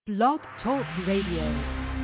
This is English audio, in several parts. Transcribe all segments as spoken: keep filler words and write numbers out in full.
Blog Talk Radio.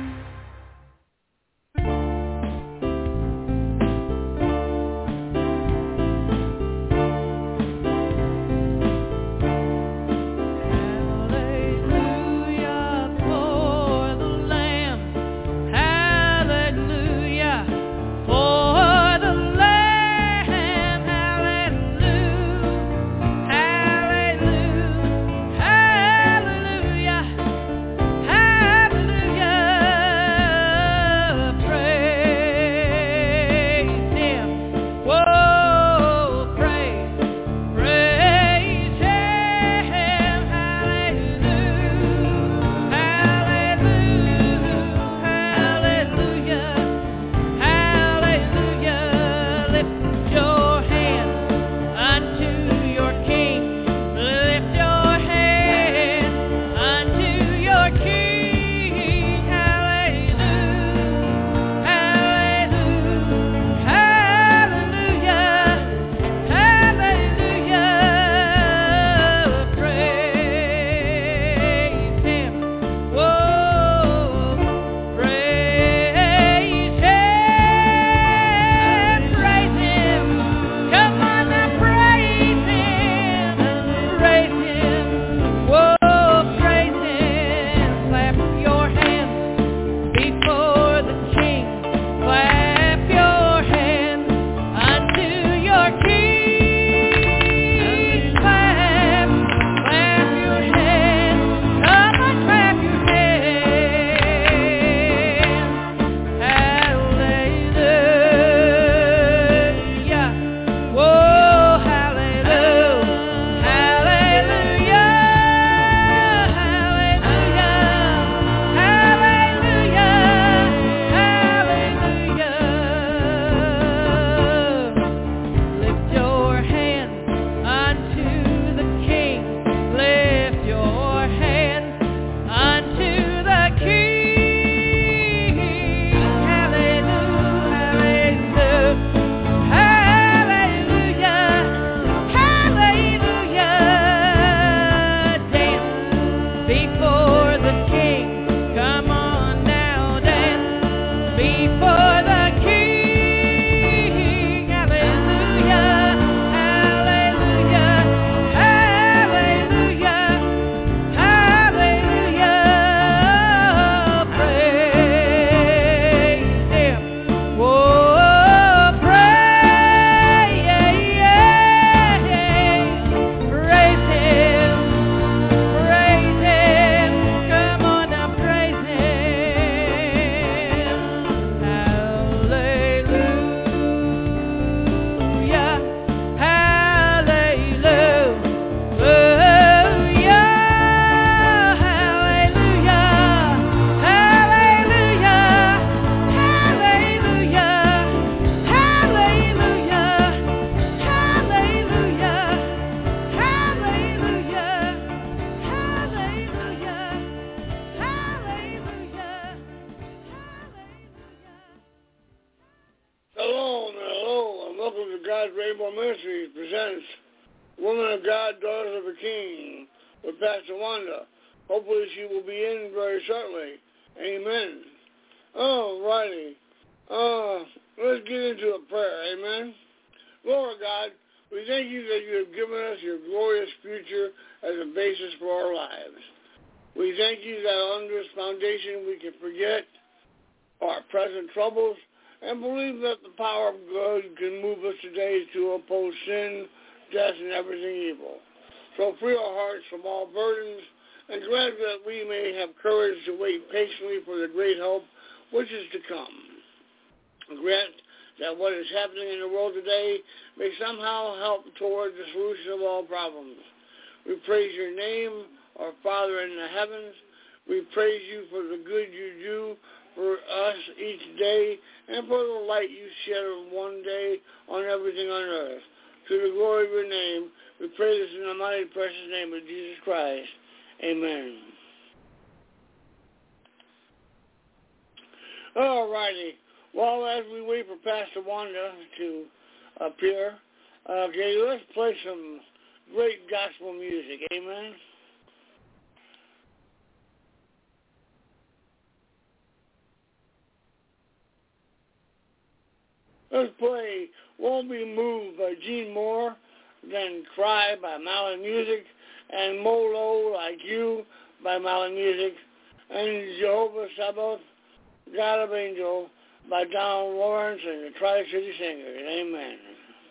And believe that the power of God can move us today to oppose sin, death, and everything evil. So free our hearts from all burdens, and grant that we may have courage to wait patiently for the great hope which is to come. Grant that what is happening in the world today may somehow help toward the solution of all problems. We praise your name, our Father in the heavens. We praise you for the good you do for us each day, and for the light you shed one day on everything on earth. To the glory of your name, we pray this in the mighty precious name of Jesus Christ. Amen. All righty. Well, as we wait for Pastor Wanda to appear, okay, let's play some great gospel music. Amen. Let's play Won't Be Moved by Gene Moore, then Cry by Mali Music, and Molo Like You by Mali Music, and Jehovah Sabbath, God of Angel by Donald Lawrence and the Tri-City Singers. Amen.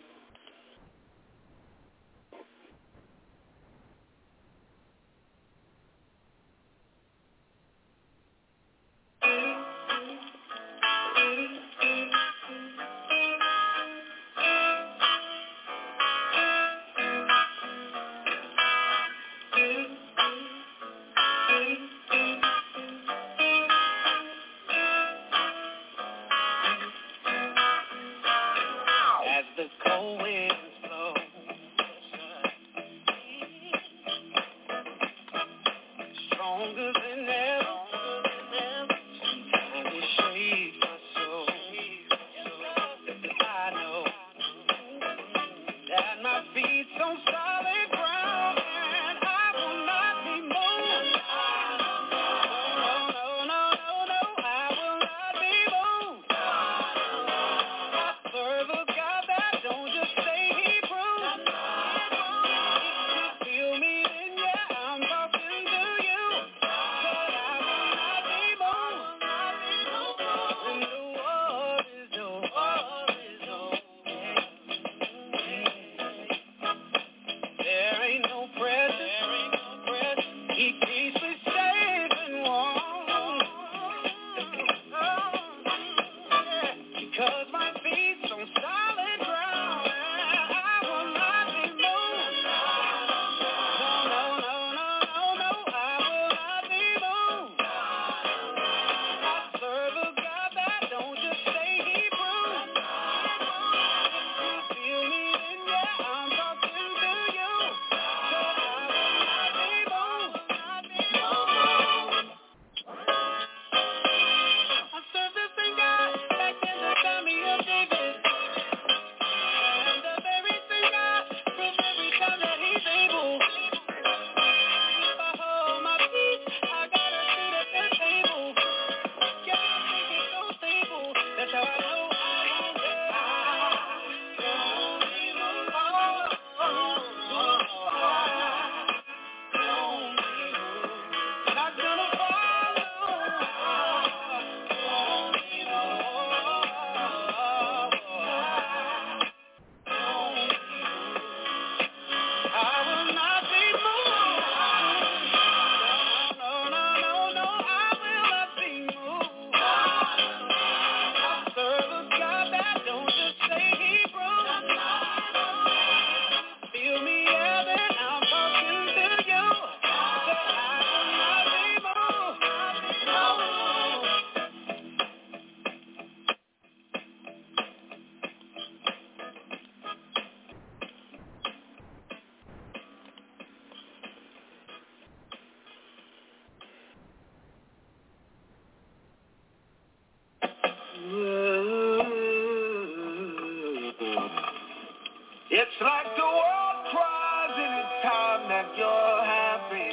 It's like the world cries anytime that you're happy.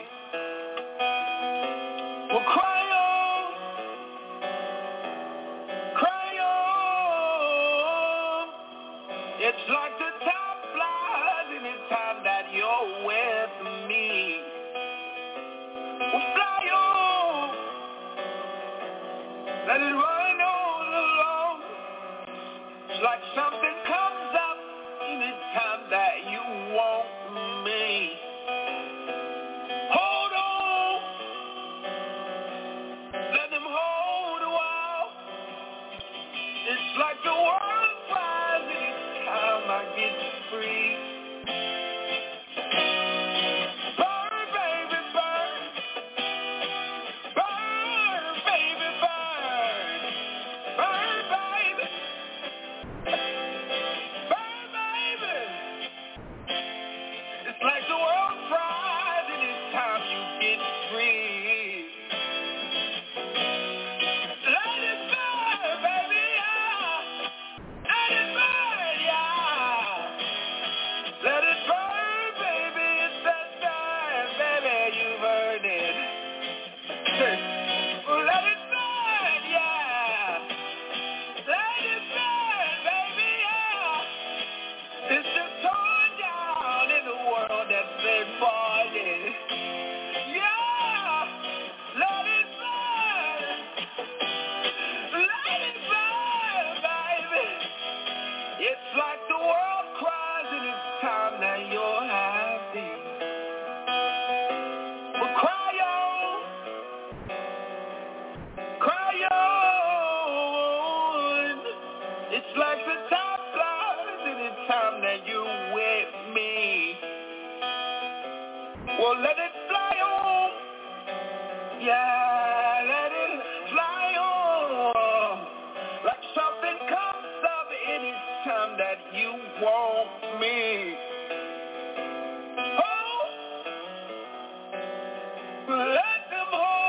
Well, cry on, cry on. It's like the time flies anytime that you're with me. Well, fly on, let it rain all along. It's like something comes up anytime that you want me. Hold on, let them hold a while. It's like the world cries anytime I get free. Burn, baby, burn. Burn, baby, burn. Burn, baby. Burn, baby. It's like the world cries anytime you get free. Let it burn, baby, yeah. Well, let it fly on. Yeah, let it fly on. Like something comes up anytime that you want me. Oh, let them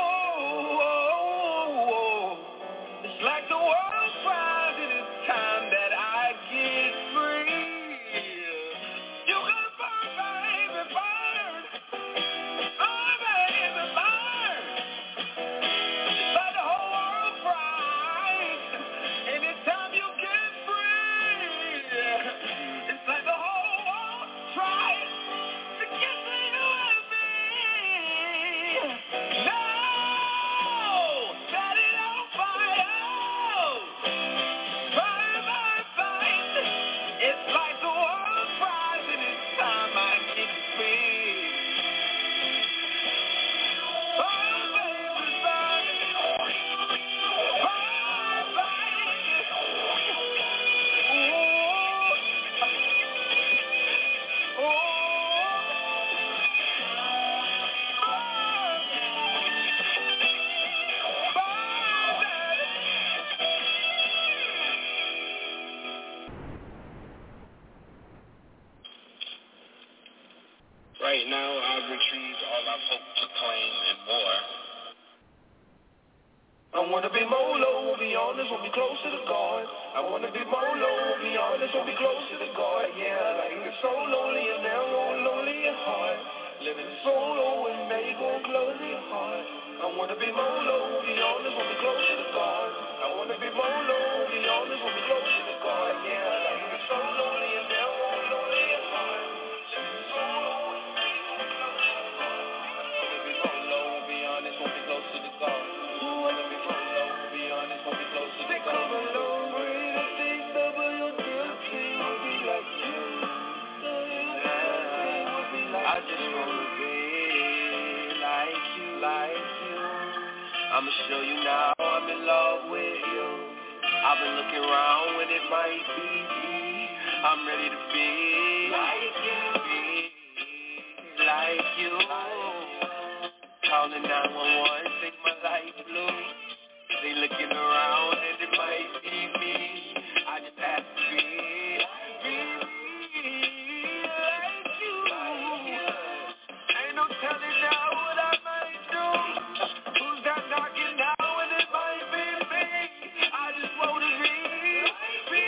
hold. It's like the world cries in its time that I get free. You can burn, baby, burn. Oh, baby, burn. But the whole world cries anytime you get free. It's like the whole world tries to get to you and me. No, set it on fire. Burn, burn, burn. It's like the world cries and it's time I get free. Burn, baby, burn. Burn, baby. Ooh. Ooh. Right now, I've retrieved all I've hoped to claim and more. I wanna be Molo, be honest, won't be close to the God. I wanna be Molo, be honest, won't be close to the God. Yeah, like it's so lonely and narrow, lonely and hard. Living solo and they go close to your heart. I wanna be Molo, be honest, won't be close to the God. I wanna be Molo, be honest, won't be close to the God. Yeah, like it's so lonely and narrow, lonely and hard. Living solo and they go close to the God. I wanna be Molo, be honest, won't be close to the God. Wanna be Molo, be honest, won't be close to the God. Come along, breathe, and think W T will be like you. I just wanna be like you, like you. I'ma show you now I'm in love with you. I've been looking around when it might be me. I'm ready to be like you, be like you. Calling nine one one, think my life blue. They looking around and it might be me. I just have to be, be like you. Ain't no telling now what I might do. Who's that knocking now and it might be me. I just wanna be, be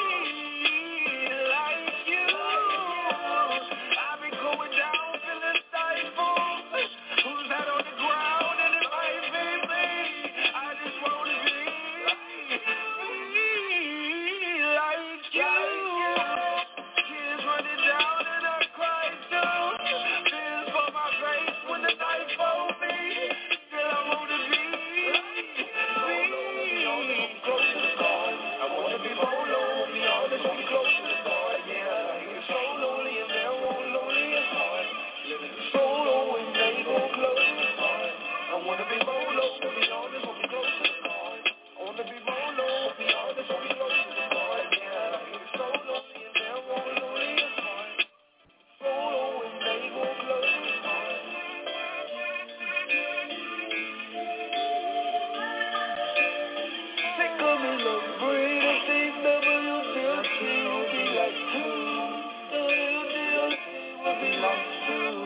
like you. I've been going down feeling stifled. Who's that on the ground and it might be me. I just wanna be, be like you. Tears running down and I cry too. Fears for my grace when the night falls me. Still I wanna be, be close to the God. I wanna be Molo, be honest, won't be close to the God. Yeah, like it's so lonely and narrow, lonely and hard. Living solo and they go close to the God. I wanna be Molo, be honest, won't be close to the God. I wanna be Molo, be honest, won't be close to the God. Yeah, like it's so lonely and narrow, lonely and hard. Solo and they go close to the God. Think of me, love, breathe, and think W T will be like you. W T will be like you.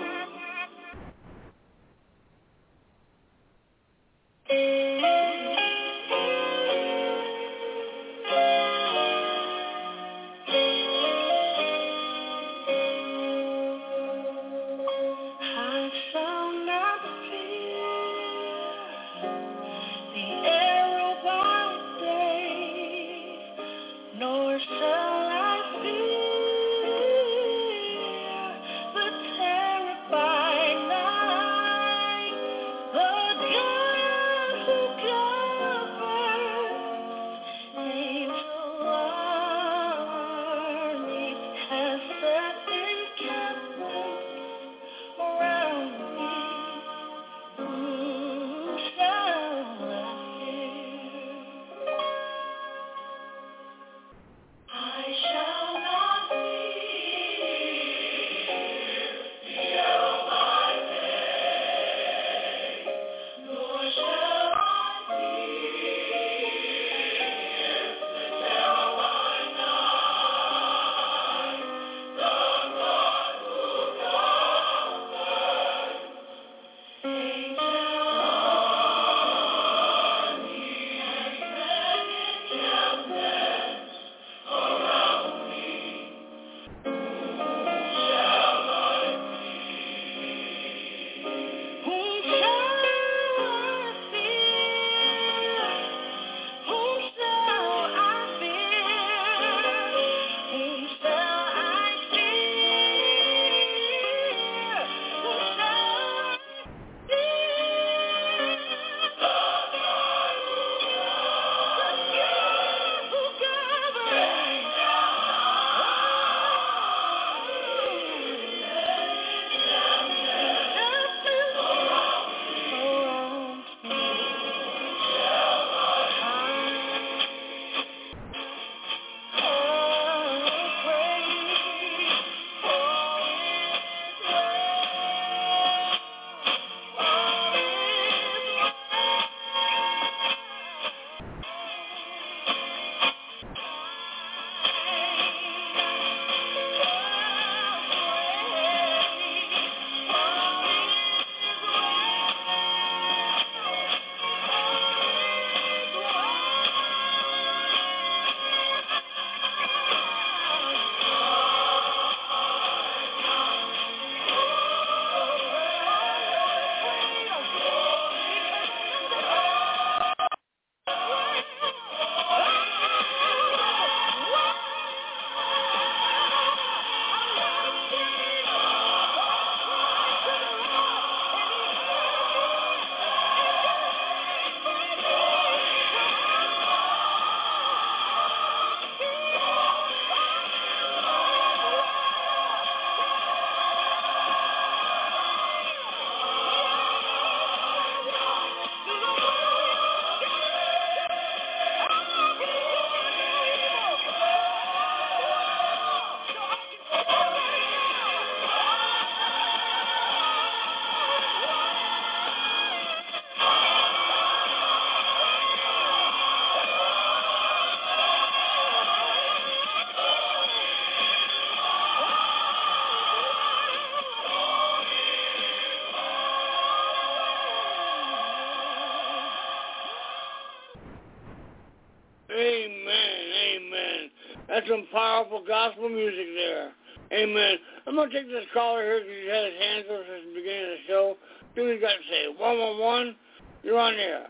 That's some powerful gospel music there. Amen. I'm going to take this caller here because he's had his hands up since the beginning of the show. See what he's got to say. one one one, you're on air.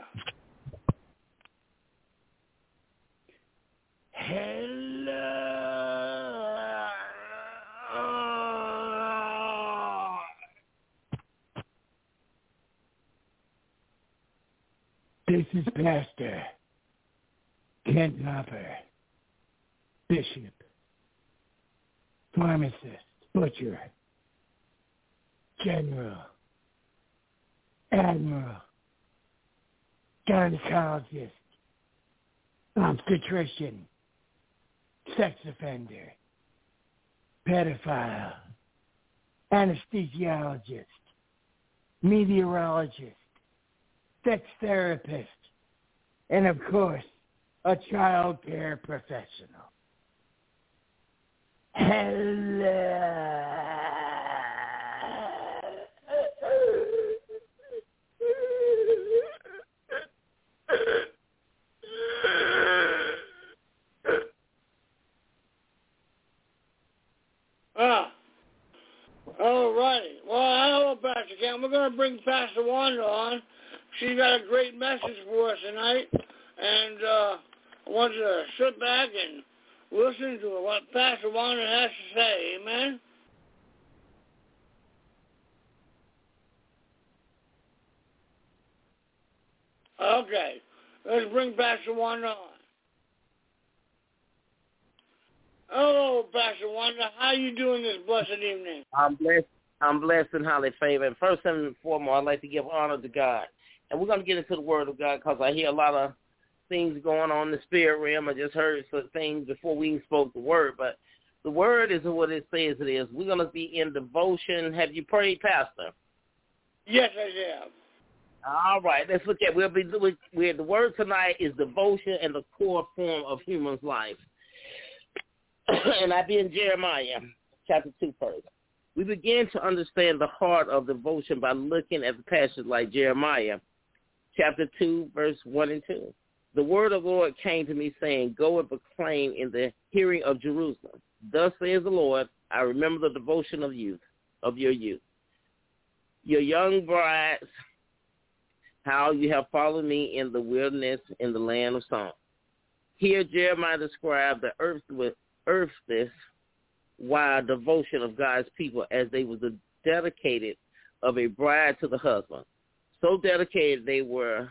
Hello. This is Pastor Kent Hopper, Bishop, Pharmacist, Butcher, General, Admiral, Gynecologist, Obstetrician, Sex offender, Pedophile, Anesthesiologist, Meteorologist, Sex therapist, and of course, a child care professional. Hello. Ah. All righty. Well, hello, Pastor Kent. We're going to bring Pastor Wanda on. She's got a great message for us tonight, and uh, I want you to sit back and listen to what Pastor Wanda has to say. Amen? Okay. Let's bring Pastor Wanda on. Hello, Pastor Wanda. How you doing this blessed evening? I'm blessed. I'm blessed and highly favored. And first and foremost, I'd like to give honor to God. And we're going to get into the Word of God because I hear a lot of things going on in the spirit realm. I just heard some things before we even spoke the Word. But the Word is what it says it is. We're going to be in devotion. Have you prayed, Pastor? Yes, I have. All right. Let's look at we'll be we the Word tonight is devotion and the core form of human's life. And I be in Jeremiah chapter two first. We begin to understand the heart of devotion by looking at the passage like Jeremiah chapter two, verse one and two. The word of the Lord came to me, saying, go and proclaim in the hearing of Jerusalem. Thus says the Lord, I remember the devotion of youth, of your youth. Your young brides, how you have followed me in the wilderness, in the land of song. Here Jeremiah described the earth with earthless, wild devotion of God's people as they was dedicated of a bride to the husband. So dedicated they were,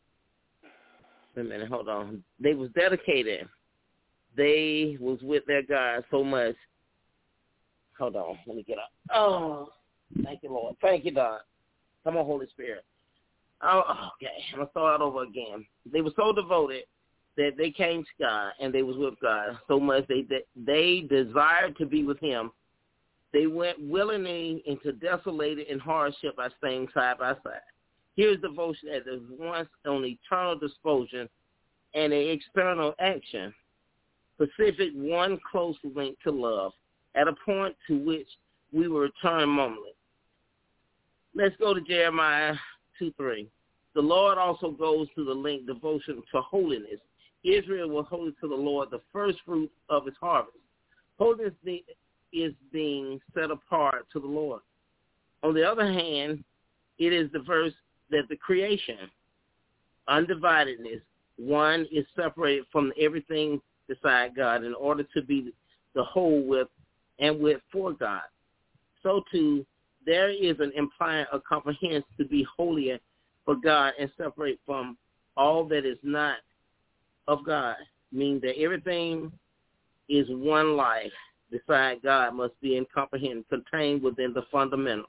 wait a minute, hold on. They was dedicated. They was with their God so much. Hold on, let me get up. Oh, thank you, Lord. Thank you, God. Come on, Holy Spirit. Oh, okay, I'm going to start over again. They were so devoted that they came to God and they was with God so much they they, they desired to be with him. They went willingly into desolated and hardship by staying side by side. Here's devotion as once on eternal disposition and an external action, specific one close link to love, at a point to which we will return momently. Let's go to Jeremiah two three. The Lord also goes to the link devotion to holiness. Israel was holy to the Lord, the first fruit of his harvest. Holiness is being set apart to the Lord. On the other hand, it is the verse that the creation, undividedness, one is separated from everything beside God in order to be the whole with and with for God. So too, there is an implying a comprehension to be holier for God and separate from all that is not of God, meaning that everything is one life beside God must be in comprehension, contained within the fundamental.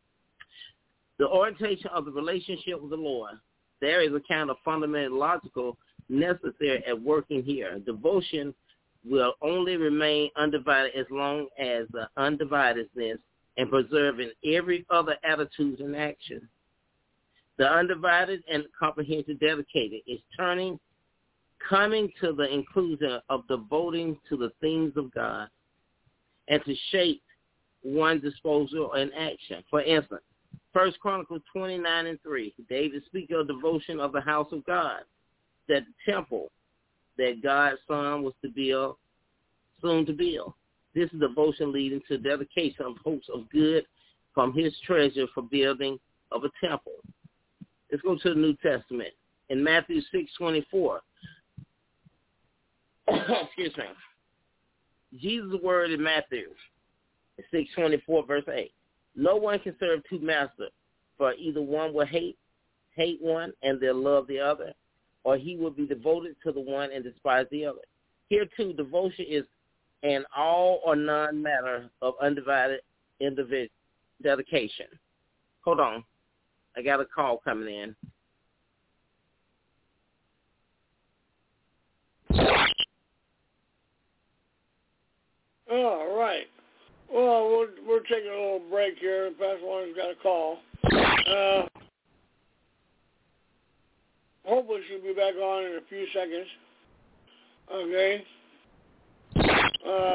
The orientation of the relationship with the Lord, there is a kind of fundamental logical necessary at working here. Devotion will only remain undivided as long as the undividedness and preserving every other attitude and action. The undivided and comprehensive dedicated is turning coming to the inclusion of devoting to the things of God and to shape one's disposal and action. For instance, First Chronicles twenty-nine and three, David speaks of devotion of the house of God, that the temple that God's son was to build soon to build. This is devotion leading to dedication of hopes of good from his treasure for building of a temple. Let's go to the New Testament. In Matthew six twenty-four, excuse me, Jesus' word in Matthew six twenty-four, verse eight. No one can serve two masters, for either one will hate hate one and they'll love the other, or he will be devoted to the one and despise the other. Here, too, devotion is an all or none matter of undivided individual dedication. Hold on. I got a call coming in. All right. Well, we're, we're taking a little break here. Pastor Warren's got a call. Uh, hopefully she'll be back on in a few seconds. Okay. Uh,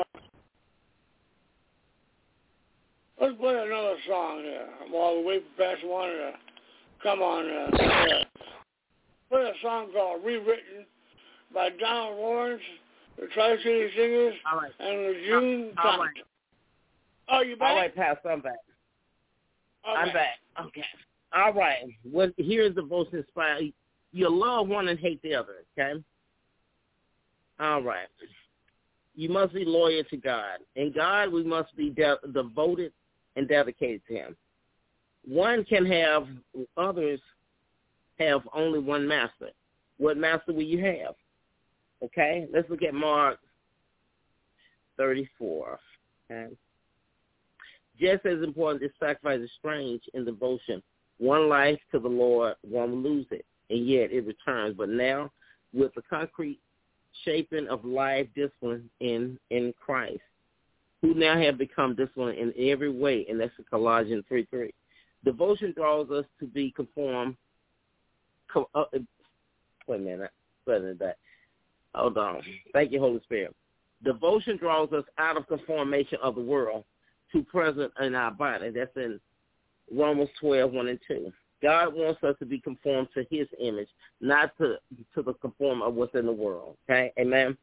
let's play another song there while we wait for Pastor Warren to come on. Uh, uh, play a song called Rewritten by Donald Lawrence, the Tri-City Singers, All right. and Lejeune All Thompson. right. Oh, you back? All right, Pastor, I'm back. Okay. I'm back. Okay. All right. Well, here's devotion inspired. You love one and hate the other, okay? All right. You must be loyal to God. In God, we must be de- devoted and dedicated to him. One can have, others have only one master. What master will you have? Okay? Let's look at Mark thirty-four. Okay? Just as important, this sacrifice is strange in devotion. One life to the Lord, one will lose it, and yet it returns. But now, with the concrete shaping of life discipline in, in Christ, who now have become disciplined in every way, and that's in Colossians three three. Devotion draws us to be conformed. Co- uh, wait a minute. Wait a minute. Hold on. Thank you, Holy Spirit. Devotion draws us out of conformation of the world to present in our body. That's in Romans twelve, one and two. God wants us to be conformed to his image, not to, to the conform of what's in the world. Okay? Amen?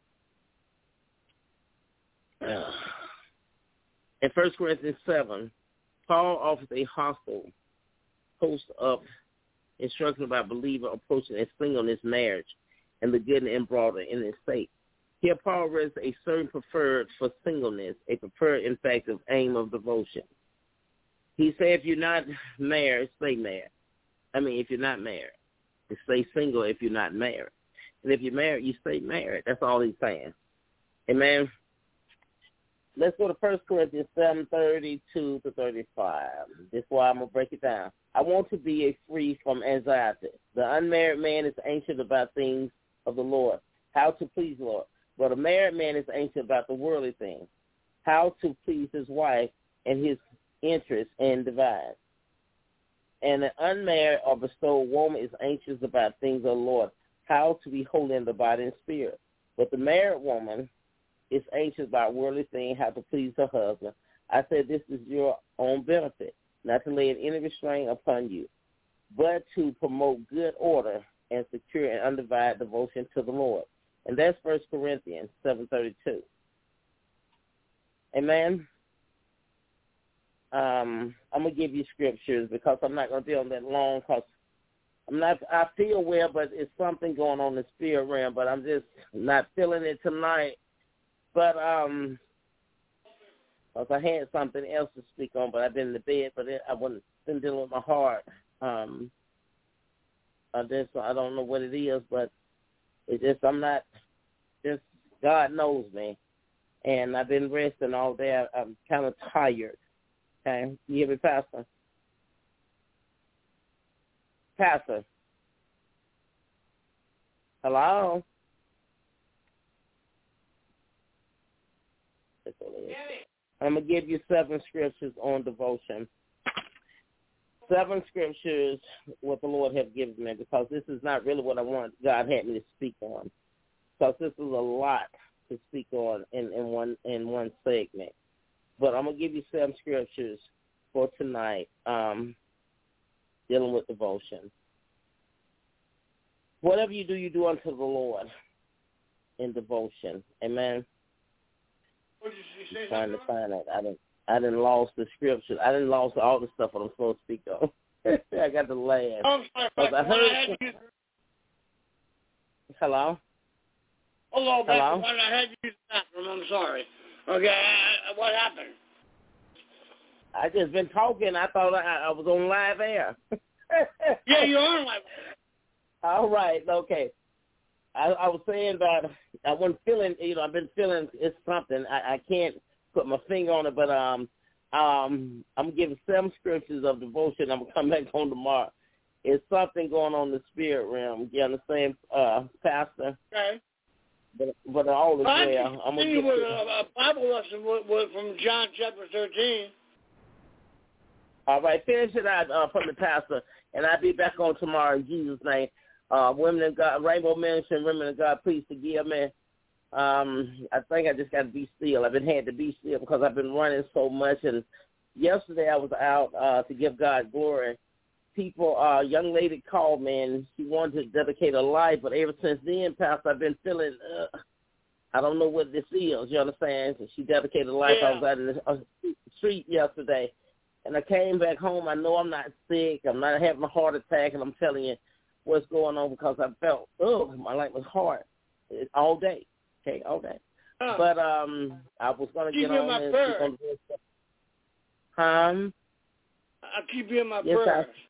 Uh, in First Corinthians seven, Paul offers a hostile host of instruction about believer approaching a singleness marriage and the good and broader in its state. Here, Paul rests a certain preferred for singleness, a preferred, in fact, of aim of devotion. He said, if you're not married, stay married. I mean, if you're not married, stay single if you're not married. And if you're married, you stay married. That's all he's saying. Amen. Let's go to First Corinthians seven, thirty-two to thirty-five. This is why I'm going to break it down. I want to be free from anxiety. The unmarried man is anxious about things of the Lord, how to please the Lord. But a married man is anxious about the worldly things, how to please his wife and his interests and divide. And an unmarried or bestowed woman is anxious about things of the Lord, how to be holy in the body and spirit. But the married woman is anxious about worldly things, how to please her husband. I said this is your own benefit, not to lay any restraint upon you, but to promote good order and secure and undivided devotion to the Lord. And that's First Corinthians seven thirty-two. Amen. Um, I'm gonna give you scriptures because I'm not gonna be on that long. Because I'm not. I feel well, but it's something going on in the spirit realm. But I'm just not feeling it tonight. But um, because I had something else to speak on, but I've been in the bed. But it, I wasn't been dealing with my heart. Um, I just I don't know what it is, but it's just I'm not. Just God knows me, and I've been resting all day. I'm kind of tired. Okay, you hear me, Pastor? Pastor. Hello? I'm going to give you seven scriptures on devotion. Seven scriptures what the Lord has given me, because this is not really what I want God had me to speak on. Because this is a lot to speak on in, in one in one segment. But I'm going to give you seven scriptures for tonight um, dealing with devotion. Whatever you do, you do unto the Lord in devotion. Amen. What did you say? Trying to find it. I didn't. I didn't lost the scripture. I didn't lost all the stuff that I'm supposed to speak on. I got the last. Oh, I'm sorry, I heard. I had to use... Hello. Hello, Hello. I had to use the bathroom. I'm sorry. Okay, I, what happened? I just been talking. I thought I, I was on live air. Yeah, you are on live air. All right. Okay. I, I was saying that I wasn't feeling. You know, I've been feeling it's something. I, I can't put my finger on it, but um, um, I'm giving seven scriptures of devotion. I'm gonna come back on tomorrow. It's something going on in the spirit realm. You understand, uh, Pastor? Okay. But, but all is well. well. I'm gonna get with to, a, a Bible lesson with, with, from John chapter thirteen. All right, finish it out uh, from the pastor, and I'll be back on tomorrow in Jesus' name. Uh, women of God, Rainbow Ministry, women of God, please forgive me. Um, I think I just got to be still. I've been had to be still because I've been running so much. And yesterday I was out uh, to give God glory. People, a uh, young lady called me, and she wanted to dedicate her life, but ever since then, Pastor, I've been feeling, uh, I don't know what this is, you understand? So she dedicated her life. Yeah. I was out in the uh, street yesterday, and I came back home. I know I'm not sick. I'm not having a heart attack, and I'm telling you what's going on because I felt, oh, my life was hard all day, okay, all day. Huh. But um, I was going to keep get on and speak on the um, I'll keep you in my yes, prayers. I,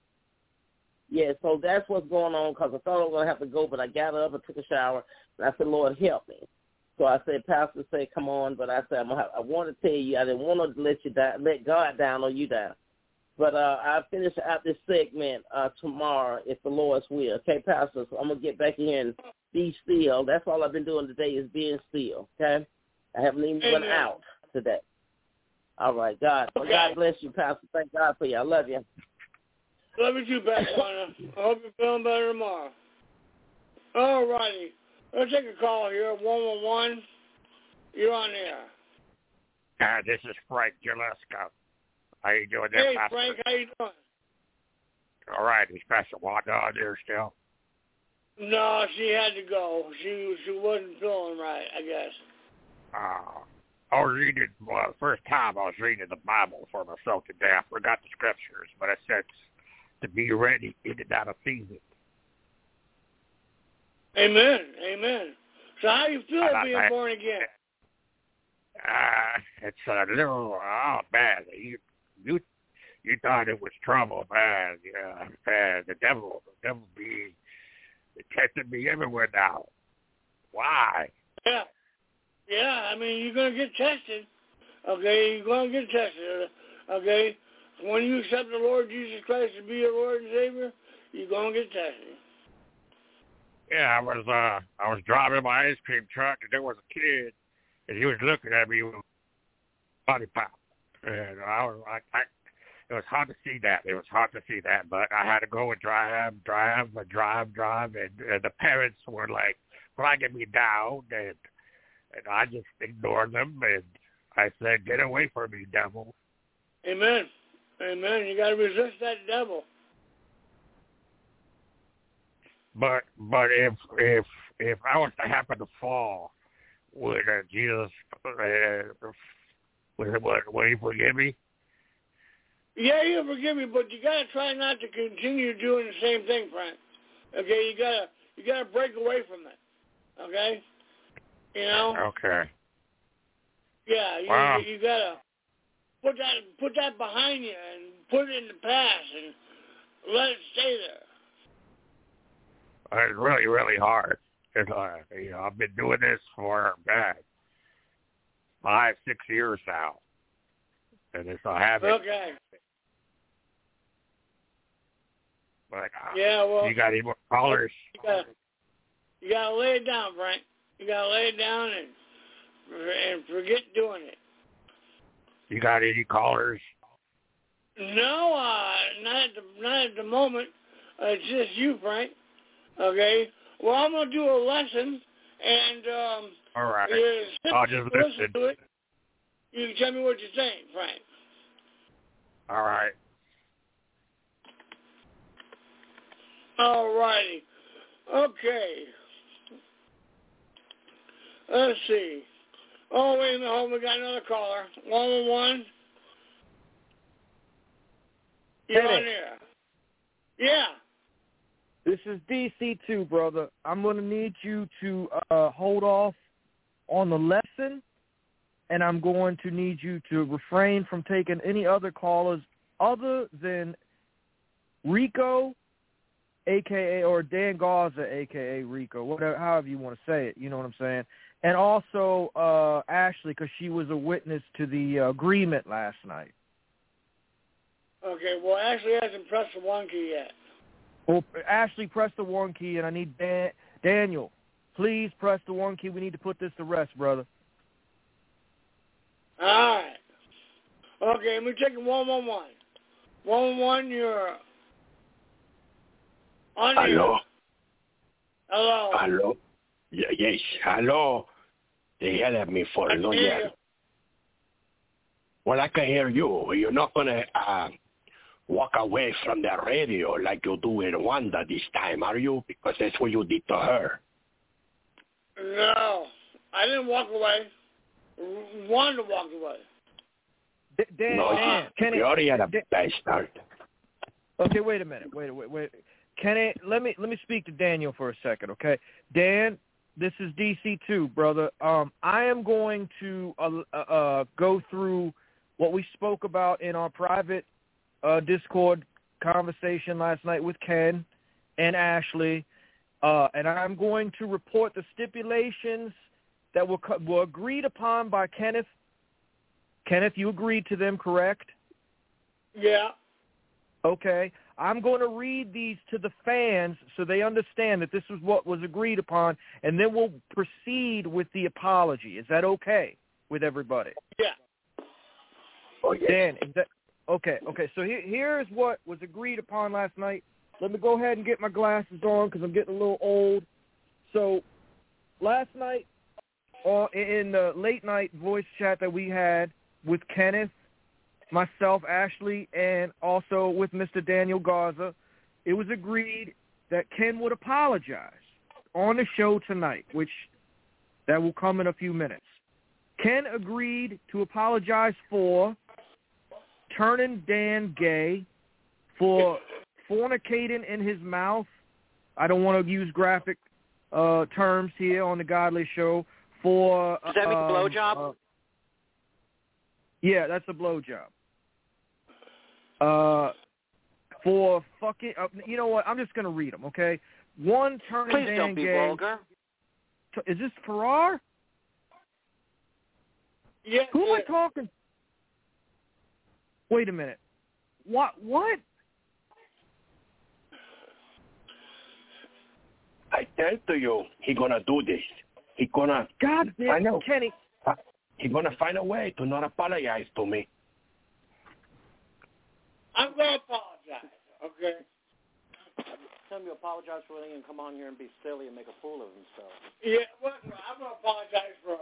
yeah, so that's what's going on because I thought I was going to have to go, but I got up and took a shower, and I said, Lord, help me. So I said, Pastor said, come on, but I said, I'm gonna have, I want to tell you, I didn't want to let you down, let God down or you down. But uh, I'll finish out this segment uh, tomorrow if the Lord's will. Okay, Pastor, so I'm going to get back in and be still. That's all I've been doing today is being still, okay? I haven't even Amen. went out today. All right, God. Okay. Well, God bless you, Pastor. Thank God for you. I love you. Love you too, Pastor. I hope you're feeling better tomorrow. All righty. Let's take a call here, one one one. You're on there. Uh, this is Frank Jaleska. How you doing there, Hey, Pastor? Frank, how you doing? All right. Is Pastor Wanda on there still? No, she had to go. She she wasn't feeling right, I guess. Uh, I was reading, well, the first time I was reading the Bible for myself today. I forgot the scriptures, but it said to be ready in and out of season. Amen, amen. So how you feel Uh, being I, born again? Uh, it's a little, oh, man. You, you, you thought it was trouble, man. Yeah, man. The devil, the devil be testing me everywhere now. Why? Yeah, yeah. I mean, you're gonna get tested. Okay, you're gonna get tested. Okay, when you accept the Lord Jesus Christ to be your Lord and Savior, you're gonna get tested. Yeah, I was, uh, I was driving my ice cream truck, and there was a kid, and he was looking at me with a body pop. And I was, I, I, it was hard to see that. It was hard to see that, but I had to go and drive, drive, drive, drive, and, and the parents were like flagging me down, and and I just ignored them, and I said, "Get away from me, devil." Amen. Amen. You got to resist that devil. But but if if if I was to happen to fall, would uh, Jesus uh, would, would would he forgive me? Yeah, he'll forgive me, but you got to try not to continue doing the same thing, Frank. Okay, you gotta you gotta break away from it. Okay, you know. Okay. Yeah, you Wow. you gotta put that put that behind you and put it in the past and let it stay there. It's really, really hard. It's, uh, you know, I've been doing this for man, five, six years now, and it's a habit. Okay. But uh, Yeah, well, you got any more callers? You gotta, you gotta lay it down, Frank. You gotta lay it down and and forget doing it. You got any callers? No, uh, not at the not at the moment. Uh, it's just you, Frank. Okay. Well, I'm gonna do a lesson, and um, All right. uh, I'll just listen listen. to it. You can tell me what you think, Frank. All right. All righty. Okay. Let's see. Oh, wait a minute. Hold on. We got another caller. one one one. You're on there. Yeah. This is D C two, brother. I'm going to need you to uh, hold off on the lesson, and I'm going to need you to refrain from taking any other callers other than Rico, a k a, or Dan Garza, a k a. Rico, whatever, however you want to say it, you know what I'm saying? And also uh, Ashley, because she was a witness to the uh, agreement last night. Okay, well, Ashley hasn't pressed the one key yet. Well, Ashley, press the one key, and I need Dan- Daniel. Please press the one key. We need to put this to rest, brother. All right. Okay, we're taking one one one. one one one, you're on the Hello? Hello? Hello? Y- yes, hello? They yell at me for no yell. Well, I can hear you. You're not going to uh, walk away from the radio like you do with Wanda this time, are you? Because that's what you did to her. No, I didn't walk away. Wanda walked away. D- Dan, no, Dan, can we it, already had a Dan, bad start. Okay, wait a minute. Wait, wait, wait. Can it? Let me let me speak to Daniel for a second, okay? Dan, this is D C two, brother. Um, I am going to uh, uh, go through what we spoke about in our private uh, Discord conversation last night with Ken and Ashley, uh, and I'm going to report the stipulations that were were agreed upon by Kenneth. Kenneth, you agreed to them, correct? Yeah. Okay. I'm going to read these to the fans so they understand that this is what was agreed upon, and then we'll proceed with the apology. Is that okay with everybody? Yeah. Oh, yes. Dan, is that okay? Okay. So here, here's what was agreed upon last night. Let me go ahead and get my glasses on because I'm getting a little old. So last night, uh, in the late night voice chat that we had with Kenneth, myself, Ashley, and also with Mister Daniel Garza, it was agreed that Ken would apologize on the show tonight, which that will come in a few minutes. Ken agreed to apologize for turning Dan gay, for fornicating in his mouth. I don't want to use graphic uh, terms here on the Godly Show. For Does that mean um, blowjob? Uh, yeah, that's a blowjob. Uh, for fucking, uh, you know what? I'm just gonna read them, okay? One, turning Please Dan don't be gay. vulgar. Is this Farrar? Yeah. Who am I yeah. talking? Wait a minute. What? What? I tell to you, he gonna do this. He gonna. God damn, I know. Kenny. He gonna find a way to not apologize to me. I'm going to apologize, okay? Tell him you apologize for letting him come on here and be silly and make a fool of himself. Yeah, well, I'm going to apologize for...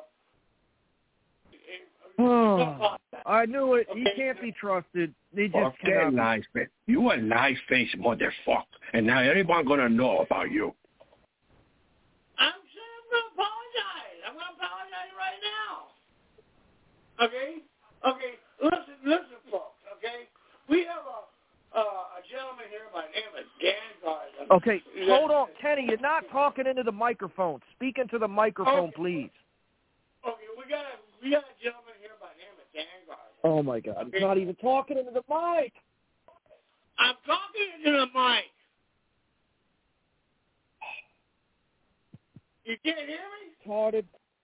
Oh, I knew it. He Okay. can't be trusted. He just Okay, cannot. nice face. You a nice face motherfucker, and now everyone gonna know about you. I'm saying I'm going to apologize. I'm going to apologize right now. Okay? Okay, listen, listen, folks, okay? We have a, uh, a gentleman here by the name of Dan Garza. Okay, hold on, Kenny. You're not talking into the microphone. Speak into the microphone, Okay. please. Okay, we got a we got a gentleman here by the name of Dan Garza. Oh my God, Okay. he's not even talking into the mic. I'm talking into the mic. You can't hear me? Retarded.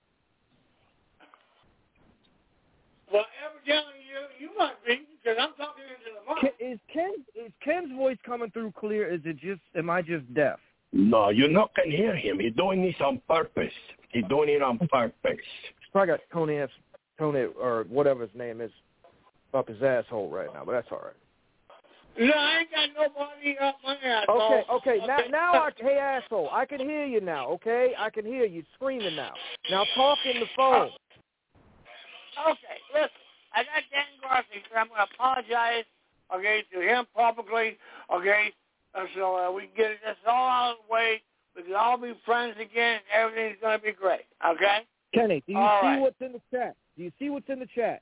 Well, evidently you you must be because I'm talking into the mic. Ken, is Ken is Ken's voice coming through clear? Is it just? Am I just deaf? No, you not can hear him. He's doing this on purpose. He's doing it on purpose. Probably got Tony F. Tony or whatever his name is up his asshole right now, but that's all right. No, I ain't got nobody up my ass. Okay, okay. Now, now, I, hey asshole, I can hear you now. Okay, I can hear you screaming now. Now talk in the phone. Okay, listen. I got Dan Garza here. I'm going to apologize, okay, to him publicly, okay, and so uh, we can get this all out of the way. We can all be friends again, and everything's going to be great, okay? Kenny, do you All see right. what's in the chat? Do you see what's in the chat?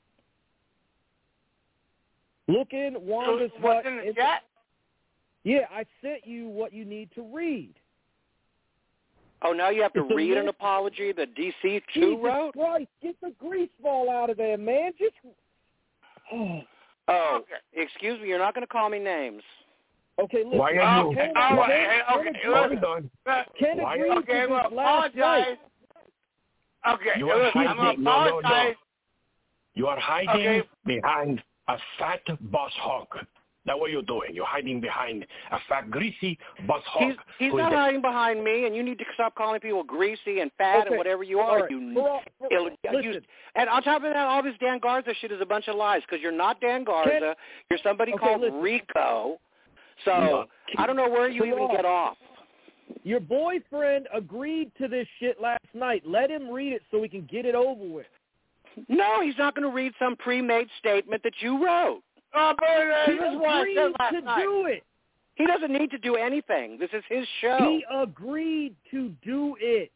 Look in Wanda's What's hut. in the chat? Yeah, I sent you what you need to read. Oh, now you have to It's a read an list. apology that D C two Jesus wrote? Christ, get the grease ball out of there, man. Just oh, Oh, Okay. excuse me, you're not going to call me names. okay. Listen, Why are you- Ken, All Ken, right, Ken, okay, Ken, listen. Hold on. Ken Why- agreed Okay, to well, this last night. apologize. Okay, You are listen, I'm going hiding. to No, no, no. apologize. You are hiding Okay. behind a fat boss hog. That's what you're doing. You're hiding behind a fat, greasy boss hog. He's, he's who is not the- hiding behind me, and you need to stop calling people greasy and fat Okay. and whatever you All are. right. You, For all- for- Ill, listen. you, and on top of that, all this Dan Garza shit is a bunch of lies because you're not Dan Garza. Ken- You're somebody Okay, called listen. Rico. So No. I don't know where you even Terrell. get off. Your boyfriend agreed to this shit last night. Let him read it so we can get it over with. No, he's not going to read some pre-made statement that you wrote. Oh, but uh, He this is what I agreed said last to night. do it. He doesn't need to do anything. This is his show. He agreed to do it.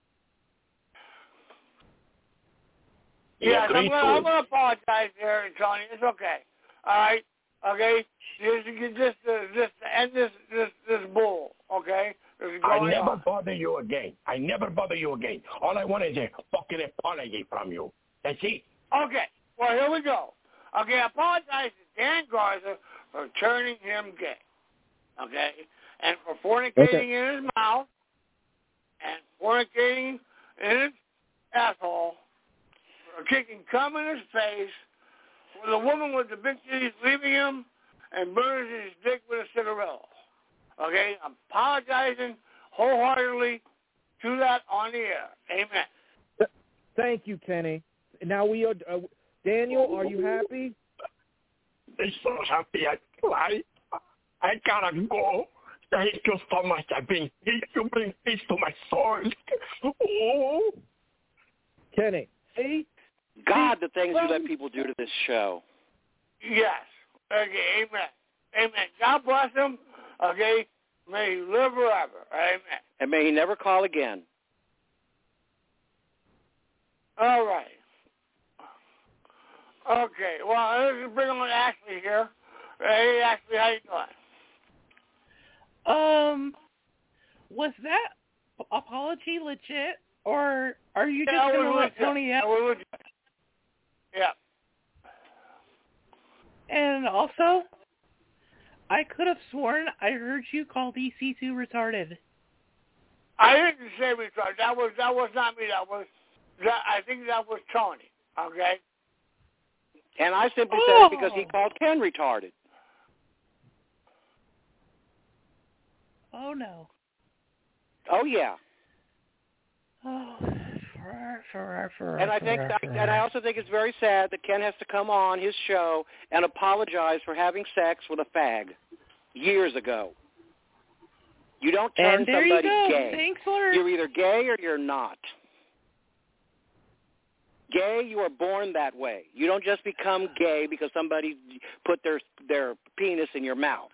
He Yes, I'm agreed going to I'm it. to apologize there, Tony. It's okay. All right? Okay? Just to get this, uh, just to end this, this, this bull, okay? This is I going never on. bother you again. I never bother you again. All I want is a fucking apology from you. That's it. Okay. Well, here we go. Okay, I apologize to Dan Garza for turning him gay. Okay? And for fornicating Okay. in his mouth and fornicating in his asshole, for kicking cum in his face, for the woman with the big titties leaving him and burning his dick with a cigarette. Okay? I'm apologizing wholeheartedly to that on the air. Amen. Thank you, Kenny. Now we are. Uh, Daniel, are you happy? I'm so happy I cried. I gotta go. Thank you so much. I've been, you bring peace to my soul. Oh. Kenny, see? God, the things you let people do to this show. Yes. Okay, amen. Amen. God bless him. Okay. May he live forever. Amen. And may he never call again. All right. Okay. Well, let's bring on Ashley here. Hey, Ashley, how you doing? Um, was that apology legit, or are you just Yeah, going to we're let legit. Tony out? Yeah, we're legit. Yeah. And also, I could have sworn I heard you call D C two retarded. I didn't say retarded. That was that was not me. That was that. I think that was Tony. Okay. And I simply Oh. said it because he called Ken retarded. Oh, no. Oh, yeah. Oh, for, for, for, And I think, that, and I also think it's very sad that Ken has to come on his show and apologize for having sex with a fag years ago. You don't turn And there somebody you go. gay. Thanks, Lord. You're either gay or you're not. Gay, you are born that way. You don't just become gay because somebody put their their penis in your mouth.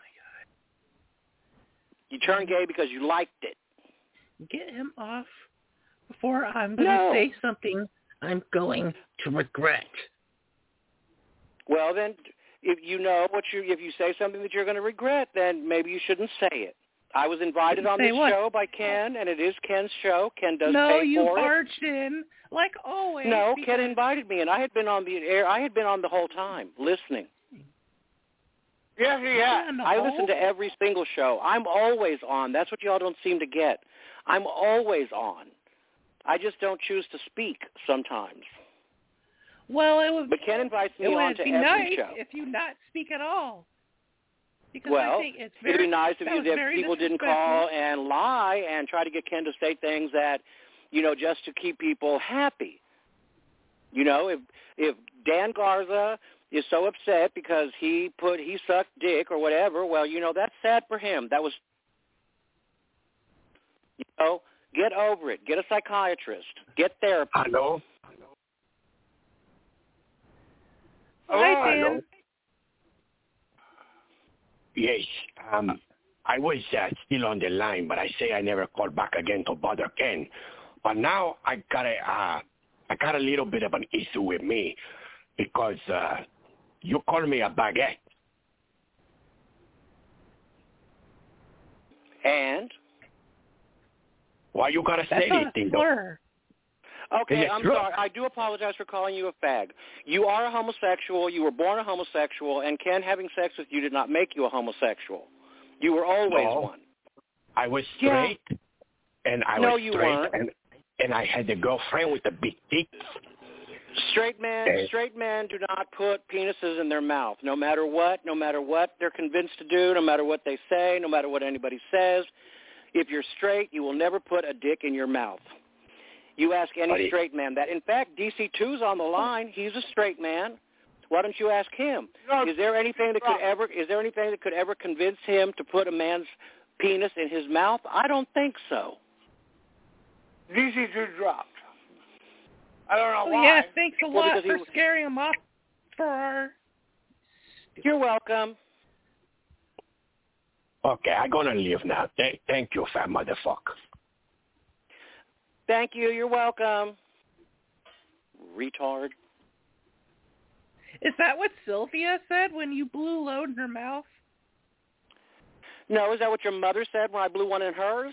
You turn gay because you liked it. Get him off before I'm going to No. say something I'm going to regret. Well, then, if you know what you, if you say something that you're going to regret, then maybe you shouldn't say it. I was invited on Say this what? show by Ken, and it is Ken's show. Ken does no, pay you for it. barged in, like always. No, because- Ken invited me, and I had been on the air. I had been on the whole time, listening. Yes, he has. And I all- listen to every single show. I'm always on. That's what y'all don't seem to get. I'm always on. I just don't choose to speak sometimes. Well, it would. But Ken invites me it on would to be every nice show. if you not speak at all. Because Well, I think it's very, it'd be nice if, that you, was if very people didn't disrespectful. call and lie and try to get Ken to say things that, you know, just to keep people happy. You know, if if Dan Garza is so upset because he put he sucked dick or whatever, well, you know, that's sad for him. That was, you know, get over it. Get a psychiatrist. Get therapy. Hello? Hi, Dan. Hello? Yes. Um, I was uh, still on the line, but I say I never called back again to bother Ken. But now I gotta uh, I got a little bit of an issue with me because uh, you call me a baguette. And? Why you gotta say That's these things? Okay, I'm sorry. I do apologize for calling you a fag. You are a homosexual. You were born a homosexual, and Ken having sex with you did not make you a homosexual. You were always no, one. I was straight, yeah. and I no, was you straight, weren't. and and I had a girlfriend with a big dick. Straight men, and, straight men do not put penises in their mouth, no matter what, no matter what they're convinced to do, no matter what they say, no matter what anybody says. If you're straight, you will never put a dick in your mouth. You ask any buddy. straight man that. In fact, D C two's on the line. He's a straight man. Why don't you ask him? No, is there anything that could ever is there anything that could ever convince him to put a man's penis in his mouth? I don't think so. D C two dropped. I don't know well, why. Yeah, thanks a well, lot for he... scaring him off for our... You're welcome. Okay, I'm gonna leave now. Th- thank you, fat motherfucker. Thank you. You're welcome. Retard. Is that what Sylvia said when you blew load in her mouth? No, is that what your mother said when I blew one in hers?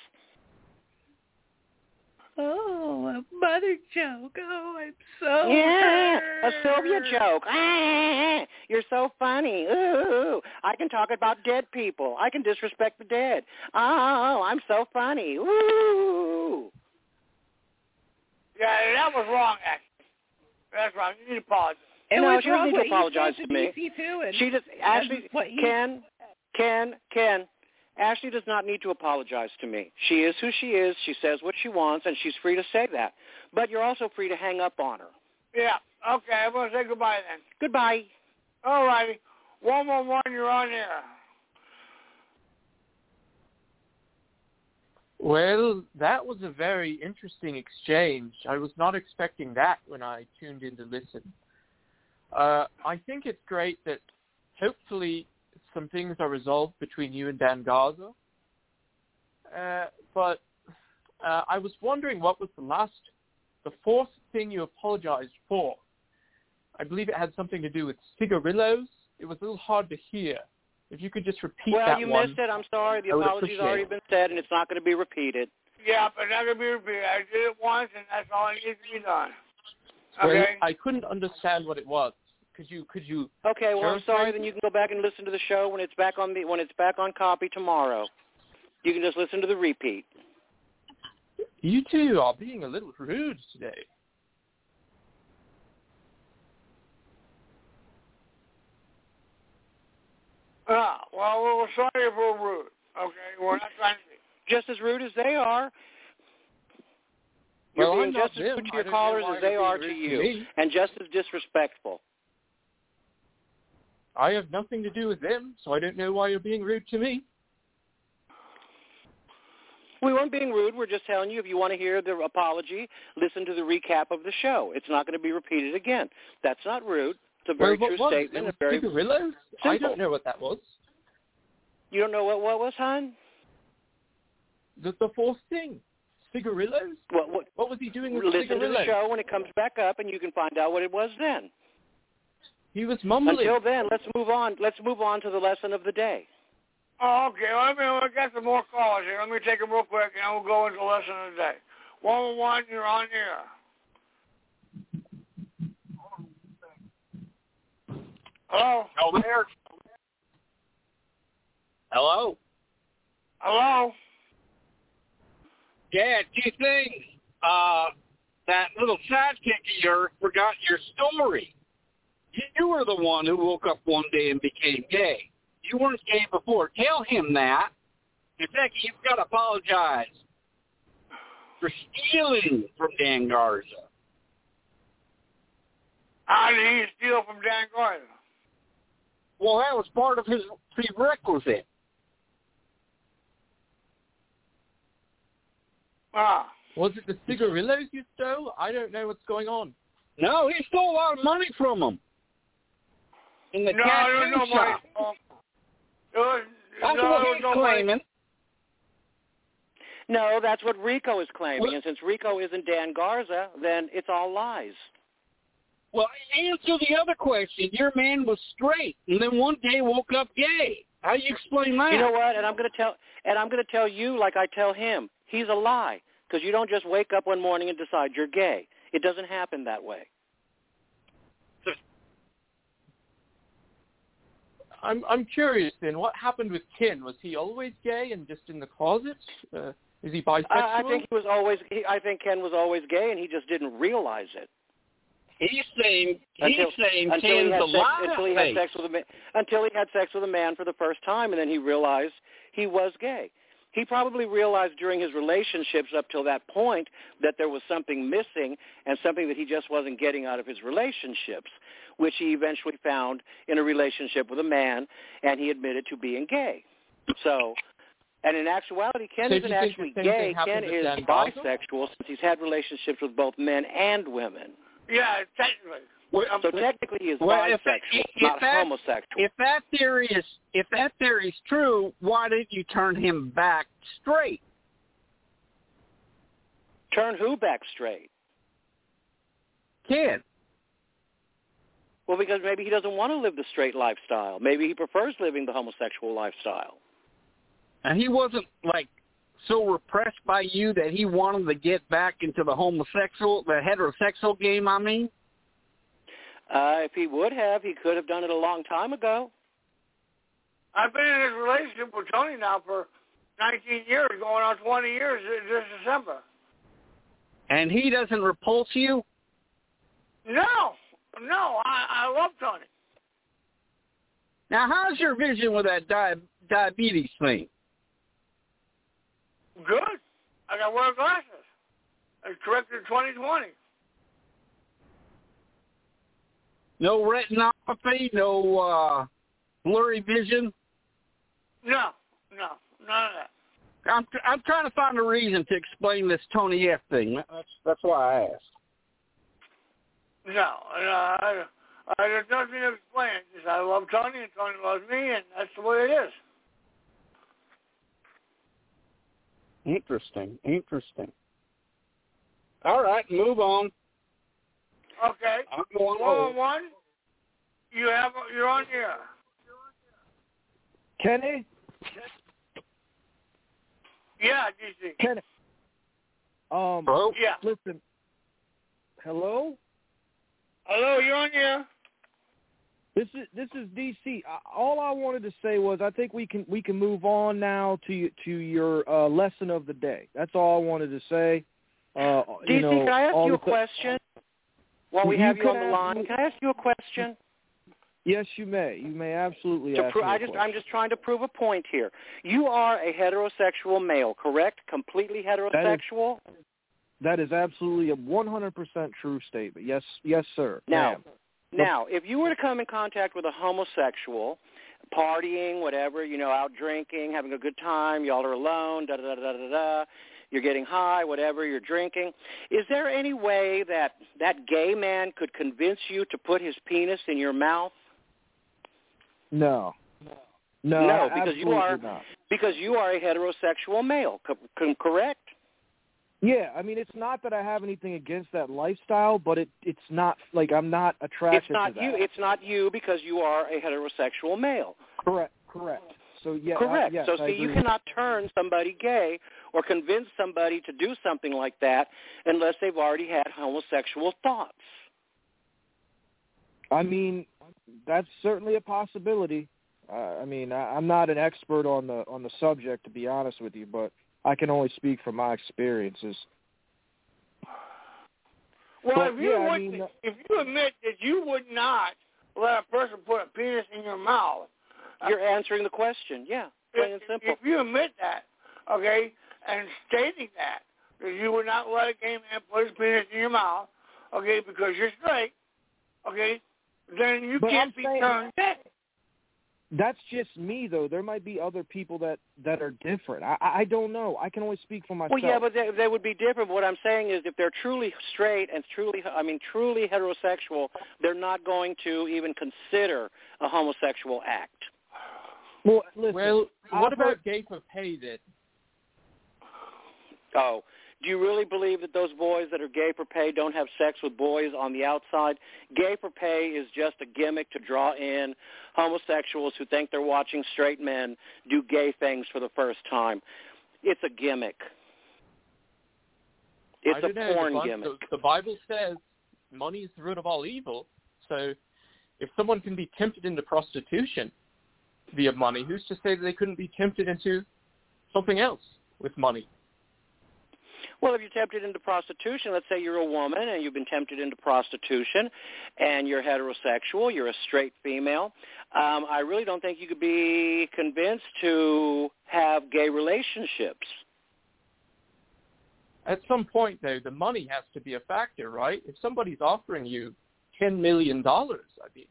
Oh, a mother joke. Oh, I'm so Yeah, hurt. a Sylvia joke. Ah, you're so funny. Ooh, I can talk about dead people. I can disrespect the dead. Oh, I'm so funny. Ooh. Yeah, that was wrong, actually. That's wrong. You need to apologize. It no, was she wrong doesn't need what to apologize you said to me. D C too, and, she just Ashley he... Ken, Ken, Ken. Ashley does not need to apologize to me. She is who she is. She says what she wants, and she's free to say that. But you're also free to hang up on her. Yeah. Okay, I'm going to say goodbye then. Goodbye. All righty. one one one, you're on air. Well, that was a very interesting exchange. I was not expecting that when I tuned in to listen. Uh, I think it's great that hopefully some things are resolved between you and Dan Garza. Uh, but uh, I was wondering what was the last, the fourth thing you apologized for. I believe it had something to do with cigarillos. It was a little hard to hear. If you could just repeat well, that you one. missed it. I'm sorry. The I would apology's already appreciate been said, and it's not going to be repeated. Yeah, but not going to be repeated. I did it once, and that's all that needs to be done. Well, Okay? I couldn't understand what it was. Could you? Could you? Okay. Well, I'm sorry. paraphrase? Then you can go back and listen to the show when it's back on the when it's back on copy tomorrow. You can just listen to the repeat. You two are being a little rude today. Ah, well, we're sorry if we're rude. Okay? We're not trying to be. Just as rude as they are. You're Well, being I'm not just as them. rude to I your don't know callers why as you're they being are to rude to you, me. and just as disrespectful. I have nothing to do with them, so I don't know why you're being rude to me. We weren't being rude. We're just telling you if you want to hear the apology, listen to the recap of the show. It's not going to be repeated again. That's not rude. It's a very well, true what was statement. It? It was very cigarillos? simple. I don't know what that was. You don't know what what was, hon? The, the fourth thing. Cigarillos? What, what, what was he doing with listen cigarillos? to the show when it comes back up, and you can find out what it was then. He was mumbling. Until then, let's move on. Let's move on to the lesson of the day. Oh, okay. Let me let me get some more callers here. Let me take them real quick, and then we'll go into the lesson of the day. one one one, you're on air. Hello? Hello there. Hello? Hello? Yeah, two things. Uh, that little sidekick of yours forgot your story. You, you were the one who woke up one day and became gay. You weren't gay before. Tell him that. In fact, you've got to apologize for stealing from Dan Garza. How did he steal from Dan Garza? Well, that was part of his prerequisite. Ah. Was it the cigarillos you stole? I don't know what's going on. No, he stole a lot of money from them. In the no, tattoo no, no shop. money. It was, That's no, what he's no claiming. Money. No, that's what Rico is claiming. Well, and since Rico isn't Dan Garza, then it's all lies. Well, answer the other question. Your man was straight, and then one day woke up gay. How do you explain that? You know what? And I'm going to tell, and I'm going to tell you like I tell him. He's a lie, because you don't just wake up one morning and decide you're gay. It doesn't happen that way. I'm I'm curious then. What happened with Ken? Was he always gay and just in the closet? Uh, is he bisexual? I, I think he was always. He, I think Ken was always gay, and he just didn't realize it. He's saying he's until, saying until Ken's he had a sex, lie. until he had sex with a man, until he had sex with a man for the first time, and then he realized he was gay. He probably realized during his relationships up till that point that there was something missing and something that he just wasn't getting out of his relationships, which he eventually found in a relationship with a man, and he admitted to being gay. So, and in actuality, Ken so isn't actually gay. Ken is bisexual since he's had relationships with both men and women. Yeah, technically. Well, so technically he is well, bisexual, if, if not that, homosexual. If that theory is if that theory is true, why didn't you turn him back straight? Turn who back straight? Ken. Well, because maybe he doesn't want to live the straight lifestyle. Maybe he prefers living the homosexual lifestyle. And he wasn't like so repressed by you that he wanted to get back into the homosexual, the heterosexual game, I mean? Uh, if he would have, he could have done it a long time ago. I've been in this relationship with Tony now for nineteen years, going on twenty years this December. And he doesn't repulse you? No, no, I, I love Tony. Now, how's your vision with that di- diabetes thing? Good. I got to wear glasses. It's corrected twenty twenty. No retinopathy, no uh, blurry vision? No, no, none of that. I'm I'm trying to find a reason to explain this Tony F thing. That's that's why I asked. No, no, I, I, there's nothing to explain. Just I love Tony, and Tony loves me, and that's the way it is. Interesting, interesting. All right, move on. Okay. I'm going one on. on one. You have you're on here. Kenny? Yeah, D C. Kenny. Um Hello? Yeah. Listen. Hello? Hello, you're on here. This is this is D C. Uh, all I wanted to say was I think we can we can move on now to to your uh, lesson of the day. That's all I wanted to say. Uh, D C, you know, can I ask you a the, question? While we you have you on can the ask line, me- can I ask you a question? Yes, you may. You may absolutely To ask pro- me a I just, question. I'm just trying to prove a point here. You are a heterosexual male, correct? Completely heterosexual? That is, that is absolutely a one hundred percent true statement. Yes, yes, sir. Now, Ma'am. now, if you were to come in contact with a homosexual, partying, whatever, you know, out drinking, having a good time, y'all are alone, da da da da da da, you're getting high, whatever, you're drinking, is there any way that that gay man could convince you to put his penis in your mouth? No. No, no, because you are not. because you are a heterosexual male, co- co- correct? Yeah, I mean, it's not that I have anything against that lifestyle, but it it's not like I'm not attracted It's not to that. you. It's not you because you are a heterosexual male. Correct, correct. So yeah, correct. I, yes, so I see, agree you with cannot turn somebody gay or convince somebody to do something like that unless they've already had homosexual thoughts. I mean, that's certainly a possibility. Uh, I mean, I, I'm not an expert on the on the subject, to be honest with you, but I can only speak from my experiences. Well, but, if you yeah, would, I mean, if you admit that you would not let a person put a penis in your mouth, you're answering the question. Yeah, plain and if, simple. If you admit that, okay, and stating that that you would not let a gay man put his penis in your mouth, okay, because you're straight, okay, then you but can't I'm be saying, turned gay. That's just me, though. There might be other people that, that are different. I, I don't know. I can only speak for myself. Well, yeah, but they, they would be different. What I'm saying is if they're truly straight and truly, I mean, truly heterosexual, they're not going to even consider a homosexual act. Well, listen, well what I've about heard, gay for pay then? Oh, do you really believe that those boys that are gay for pay don't have sex with boys on the outside? Gay for pay is just a gimmick to draw in homosexuals who think they're watching straight men do gay things for the first time. It's a gimmick. It's I a don't know, porn the, gimmick. The, the Bible says money is the root of all evil. So if someone can be tempted into prostitution via money, who's to say that they couldn't be tempted into something else with money? Well, if you're tempted into prostitution, let's say you're a woman and you've been tempted into prostitution and you're heterosexual, you're a straight female, um, I really don't think you could be convinced to have gay relationships. At some point, though, the money has to be a factor, right? If somebody's offering you ten million dollars, I mean.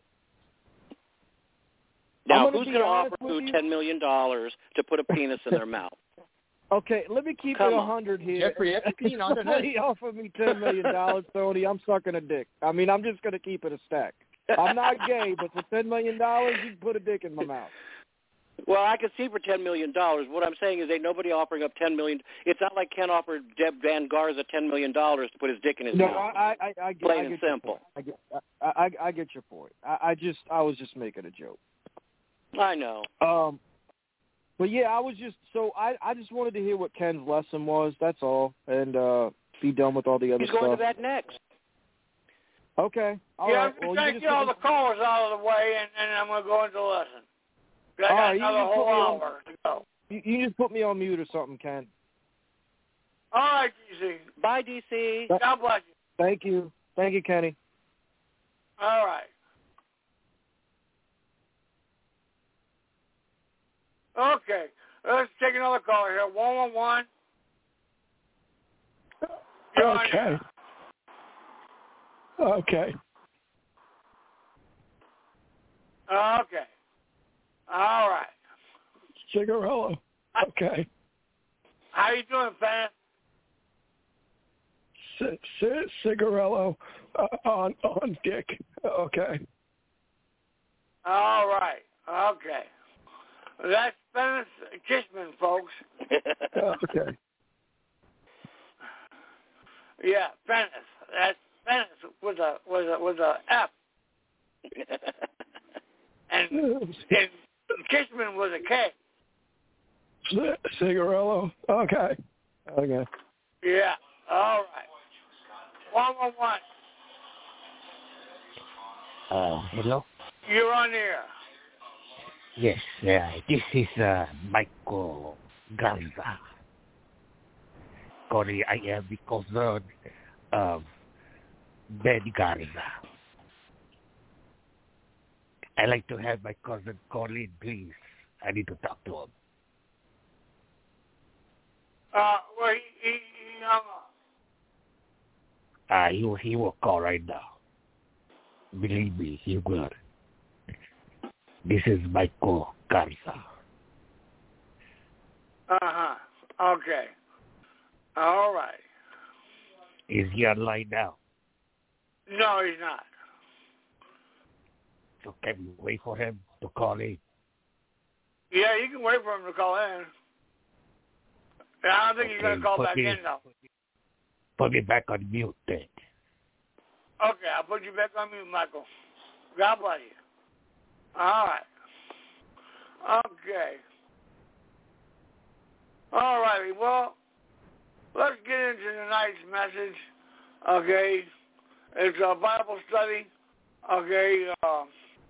Now, who's going to offer you ten million dollars to put a penis in their mouth? Okay, let me keep Come it a on. hundred here. Jeffrey Epstein, I don't know. Somebody offered me ten million dollars, Tony. I'm sucking a dick. I mean, I'm just gonna keep it a stack. I'm not gay, but for ten million dollars, you can put a dick in my mouth. Well, I can see for ten million dollars. What I'm saying is, ain't nobody offering up ten million. It's not like Ken offered Deb Van Garza ten million dollars to put his dick in his no, mouth. I, I, I, I get, Plain I and get your simple. point. I get, I, I, I get your point. I, I just, I was just making a joke. I know. Um, but yeah, I was just so I, I just wanted to hear what Ken's lesson was. That's all, and uh, be done with all the other He's stuff. going to that next. Okay. All yeah, right. I'm Well, going you to just get all put the callers out of the way, and, and I'm going to go into the lesson. I got All right, you another just whole put me on- hour to go. me, you, you just put me on mute or something, Ken. All right, D C. Bye, D C. Th- God bless you. Thank you. Thank you, Kenny. All right. Okay. Let's take another caller here. One one one. Okay. Okay. Okay. All right. Cigarello. Okay. How you doing, fan? C- C- Cigarello uh, on on Dick. Okay. All right. Okay. That's Dennis Kishman, folks. Okay. Yeah, Dennis. That's Dennis with a with a with a F. and, and Kishman was a K. C- Cigarello. Okay. Okay. Yeah. All right. One one one. Uh, hello? You're on air. Yes, uh, this is uh, Michael Garza. Corey, I am the cousin of Ben Garza. I'd like to have my cousin call in, please. I need to talk to him. Uh, well, he, he, he hung up. Uh, he, will- he will call right now. Believe me, he will. This is Michael Garza. Uh-huh. Okay. All right. Is he online now? No, he's not. So can we wait for him to call in? Yeah, you can wait for him to call in. Yeah, I don't think he's going to call put back me- in, though. Put me back on mute then. Okay, I'll put you back on mute, Michael. God bless you. All right. Okay. All righty. Well, let's get into tonight's message. Okay. It's a Bible study. Okay. Uh,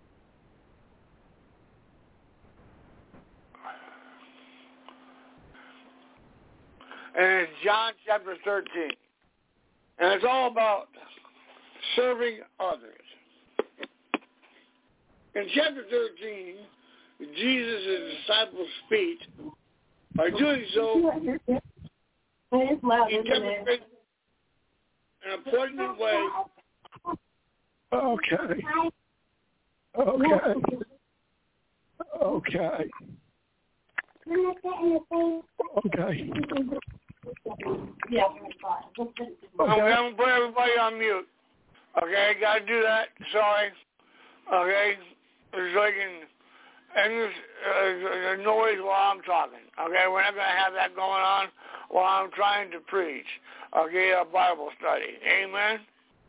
and it's John chapter thirteen. And it's all about serving others. In chapter thirteen, Jesus and his disciples speak. By doing so, he demonstrates an appointed way. Okay. Okay. Okay. Okay. Yeah. I'm going to put everybody on mute. Okay, got to do that. Sorry. Okay, so I can and this uh, the noise while I'm talking. Okay, we're not going to have that going on while I'm trying to preach. Okay, a Bible study. Amen.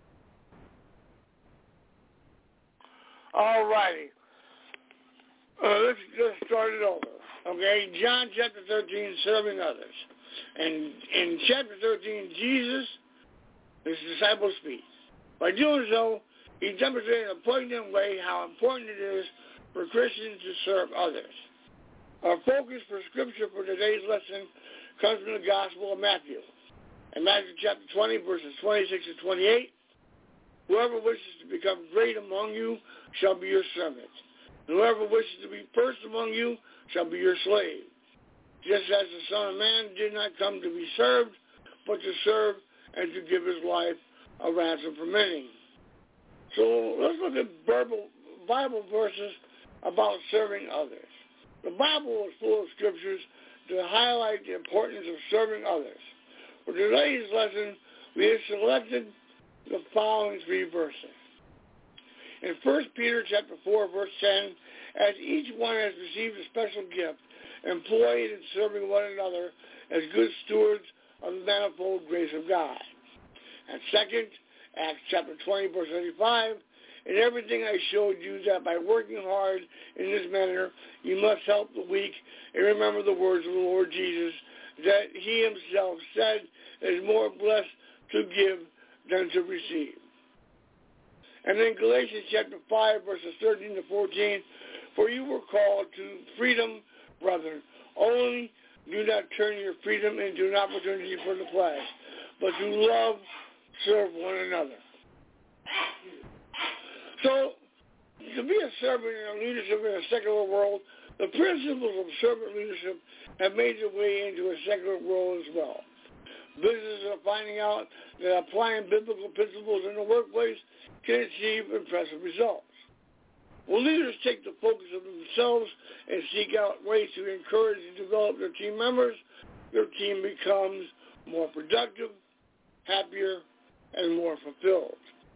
All righty. Uh, let's just start it over. Okay, John chapter thirteen, serving others. And in chapter thirteen, Jesus, his disciples speak. By doing so, he demonstrated in a poignant way how important it is for Christians to serve others. Our focus for scripture for today's lesson comes from the Gospel of Matthew. In Matthew chapter twenty, verses twenty-six to twenty-eight, whoever wishes to become great among you shall be your servant. And whoever wishes to be first among you shall be your slave. Just as the Son of Man did not come to be served, but to serve and to give his life a ransom for many. So let's look at Bible verses about serving others. The Bible is full of scriptures to highlight the importance of serving others. For today's lesson, we have selected the following three verses. In First Peter chapter four, verse ten, as each one has received a special gift, employ it in serving one another as good stewards of the manifold grace of God. And second, Acts chapter twenty, verse thirty-five, in everything I showed you that by working hard in this manner, you must help the weak and remember the words of the Lord Jesus, that he himself said it is more blessed to give than to receive. And then Galatians chapter five, verses thirteen to fourteen, for you were called to freedom, brethren. Only do not turn your freedom into an opportunity for the flesh, but to love, serve one another. So, to be a servant in a leadership in a secular world, the principles of servant leadership have made their way into a secular world as well. Businesses are finding out that applying biblical principles in the workplace can achieve impressive results. When leaders take the focus of themselves and seek out ways to encourage and develop their team members, their team becomes more productive, happier, and more fulfilled.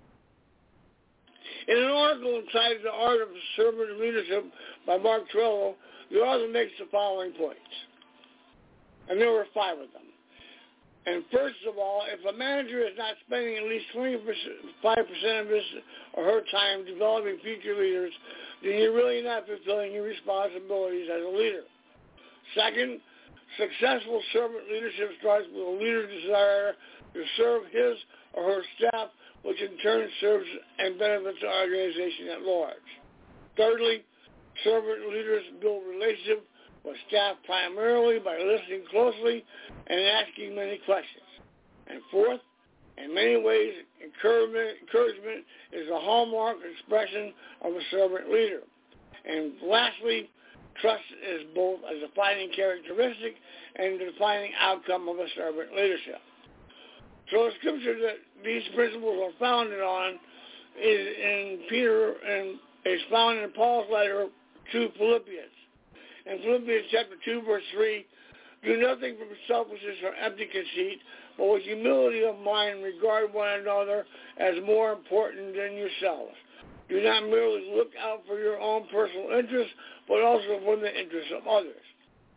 In an article entitled The Art of Servant Leadership by Mark Trello, the author makes the following points. And there were five of them. And first of all, if a manager is not spending at least twenty-five percent of his or her time developing future leaders, then you're really not fulfilling your responsibilities as a leader. Second, successful servant leadership starts with a leader's desire to serve his or her staff, which in turn serves and benefits the organization at large. Thirdly, servant leaders build relationships with staff primarily by listening closely and asking many questions. And fourth, in many ways, encouragement, encouragement is a hallmark expression of a servant leader. And lastly, trust is both a defining characteristic and a defining outcome of a servant leadership. So the scripture that these principles are founded on is in Peter and is found in Paul's letter to Philippians. In Philippians chapter two, verse three, do nothing from selfishness or empty conceit, but with humility of mind regard one another as more important than yourselves. Do not merely look out for your own personal interests, but also for the interests of others.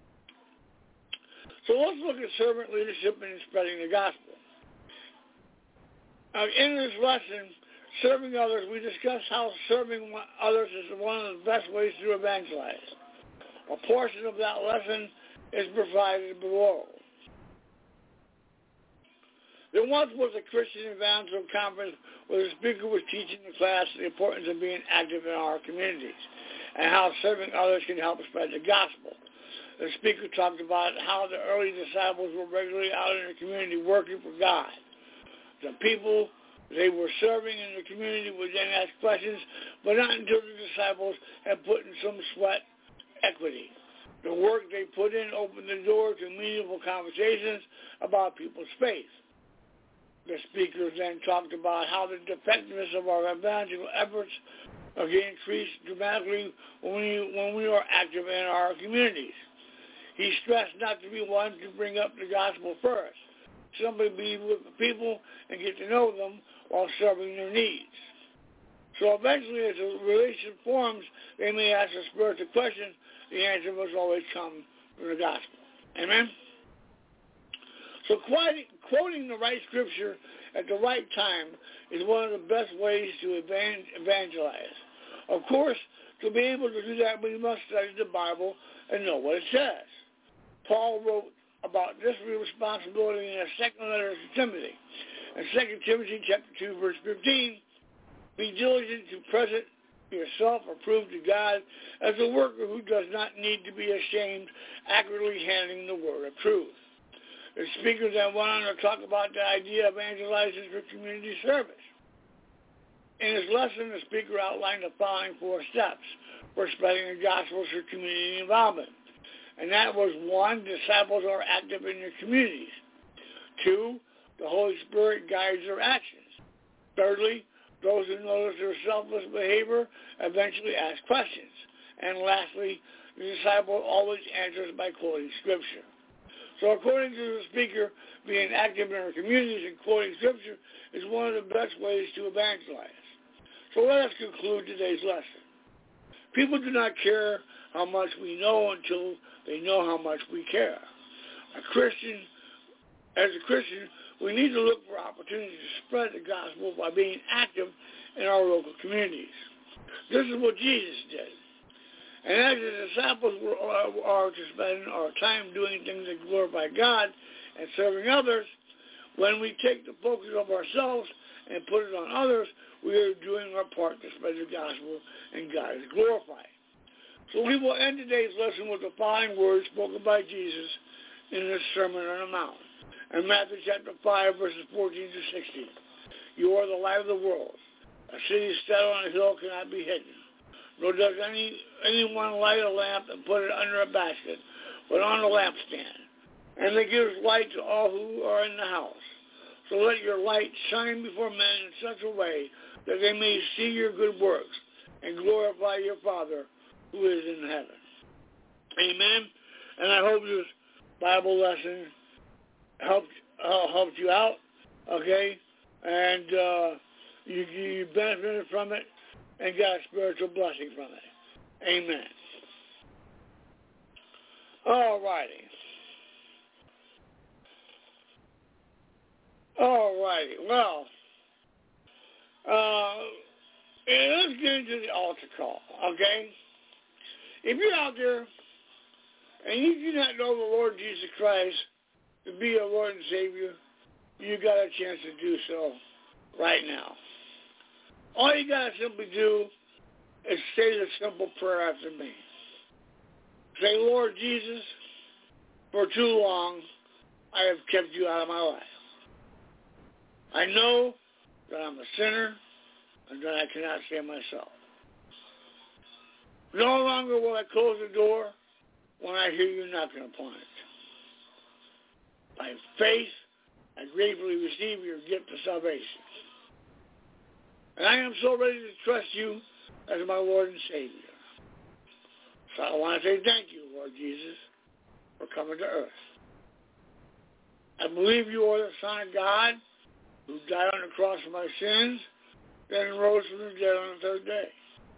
So let's look at servant leadership and spreading the gospel. Now, in this lesson, serving others, we discuss how serving others is one of the best ways to evangelize. A portion of that lesson is provided below. There once was a Christian evangelical conference where the speaker was teaching the class the importance of being active in our communities and how serving others can help spread the gospel. The speaker talked about how the early disciples were regularly out in the community working for God. The people they were serving in the community would then ask questions, but not until the disciples had put in some sweat equity. The work they put in opened the door to meaningful conversations about people's faith. The speakers then talked about how the effectiveness of our evangelical efforts are getting increased dramatically when we, when we are active in our communities. He stressed not to be one to bring up the gospel first. Somebody be with the people and get to know them while serving their needs. So eventually, as a relationship forms, they may ask a spiritual question. The answer must always come from the gospel. Amen? So quoting, quoting the right scripture at the right time is one of the best ways to evangelize. Of course, to be able to do that, we must study the Bible and know what it says. Paul wrote about this responsibility in his second letter to Timothy. In Second Timothy chapter two, verse fifteen, be diligent to present yourself approved to God as a worker who does not need to be ashamed, accurately handling the word of truth. The speaker then went on to talk about the idea of evangelizing for community service. In his lesson, the speaker outlined the following four steps for spreading the gospel through community involvement. And that was, one, disciples are active in their communities. Two, the Holy Spirit guides their actions. Thirdly, those who notice their selfless behavior eventually ask questions. And lastly, the disciple always answers by quoting Scripture. So according to the speaker, being active in our communities and quoting Scripture is one of the best ways to evangelize. So let us conclude today's lesson. People do not care how much we know until they know how much we care. A Christian, as a Christian, we need to look for opportunities to spread the gospel by being active in our local communities. This is what Jesus did. And as the disciples were, are to spend our time doing things that glorify God and serving others, when we take the focus of ourselves and put it on others, we are doing our part to spread the gospel and God is glorified. So we will end today's lesson with the following words spoken by Jesus in his Sermon on the Mount. In Matthew chapter five, verses fourteen to sixteen. You are the light of the world. A city set on a hill cannot be hidden. Nor does any anyone light a lamp and put it under a basket, but on a lampstand. And it gives light to all who are in the house. So let your light shine before men in such a way that they may see your good works and glorify your Father who is in heaven. Amen. And I hope this Bible lesson helped uh, helped you out, okay? And uh, you, you benefited from it and got a spiritual blessing from it. Amen. All righty. All righty. Well, uh, and let's get into the altar call, okay? If you're out there and you do not know the Lord Jesus Christ to be your Lord and Savior, you got a chance to do so right now. All you got to simply do is say the simple prayer after me. Say, Lord Jesus, for too long I have kept you out of my life. I know that I'm a sinner and that I cannot save myself. No longer will I close the door when I hear you knocking upon it. By faith, I gratefully receive your gift of salvation. And I am so ready to trust you as my Lord and Savior. So I want to say thank you, Lord Jesus, for coming to earth. I believe you are the Son of God who died on the cross for my sins, then rose from the dead on the third day.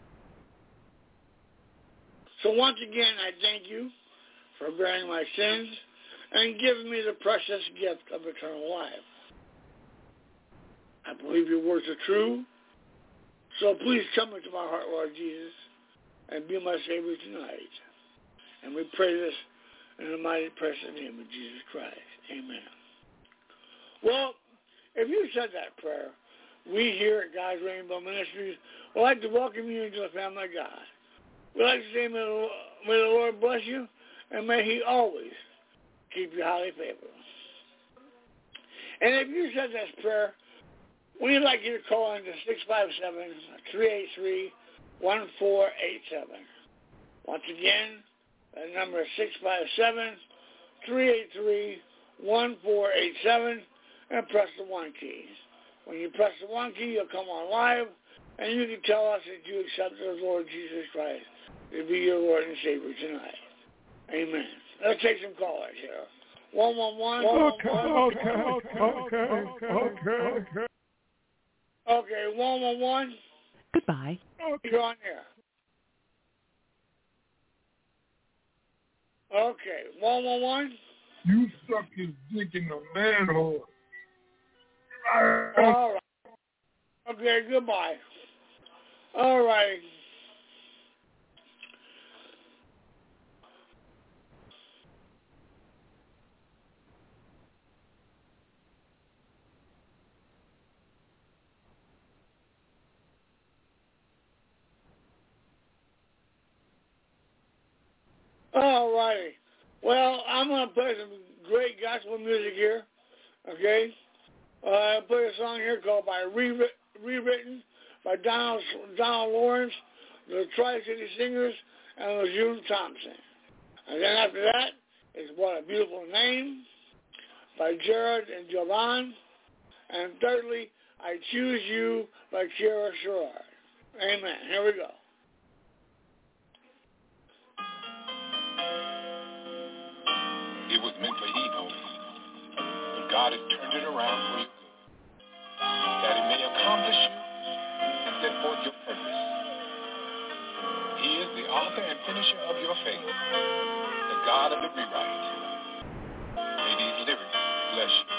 So once again, I thank you for bearing my sins and giving me the precious gift of eternal life. I believe your words are true, so please come into my heart, Lord Jesus, and be my Savior tonight. And we pray this in the mighty precious name of Jesus Christ. Amen. Well, if you said that prayer, we here at God's Rainbow Ministries would like to welcome you into the family of God. We'd like to say, may the, may the Lord bless you, and may he always keep you highly favored. And if you said this prayer, we'd like you to call into six five seven, three eight three, one four eight seven. Once again, the number is six five seven, three eight three, one four eight seven, and press the one key. When you press the one key, you'll come on live, and you can tell us that you accept the Lord Jesus Christ to be your Lord and Savior tonight. Amen. Let's take some callers here. One one one. Okay, okay, okay, okay, okay. Okay, one one one. Goodbye. You're on air. Okay, one one one. You suck his dick in the manhole. All right. Okay, goodbye. All right. All righty. Well, I'm going to play some great gospel music here, okay? Uh, I play a song here called by Rewrit- Rewritten by Donald, Donald Lawrence, the Tri-City Singers, and LeJune Thompson. And then after that is What a Beautiful Name by Jared and Jovan. And thirdly, I Choose You by Kira Sherrod. Amen. Here we go. It was meant for evil, but God has turned it around for your good, that He may accomplish you and set forth your purpose. He is the author and finisher of your faith, the God of the rewrite. May these lyrics bless you.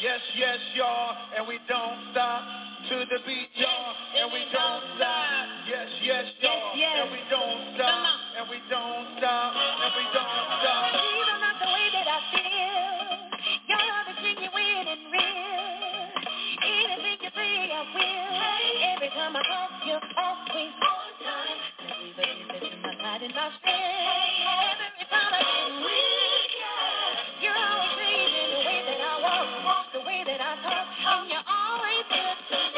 Yes, yes, y'all, and we don't stop. To the beat, y'all, and we don't stop. Yes, yes, y'all, and we don't stop. And we don't stop. And we don't stop. Even not the way that I feel. Your love is genuine and real. Anything you say, I will. Every time I talk, you're always on time. Even if it's my pride and my strength. Every time I get weak, you're always changing the way that I walk, the way that I talk, and you're always good to me.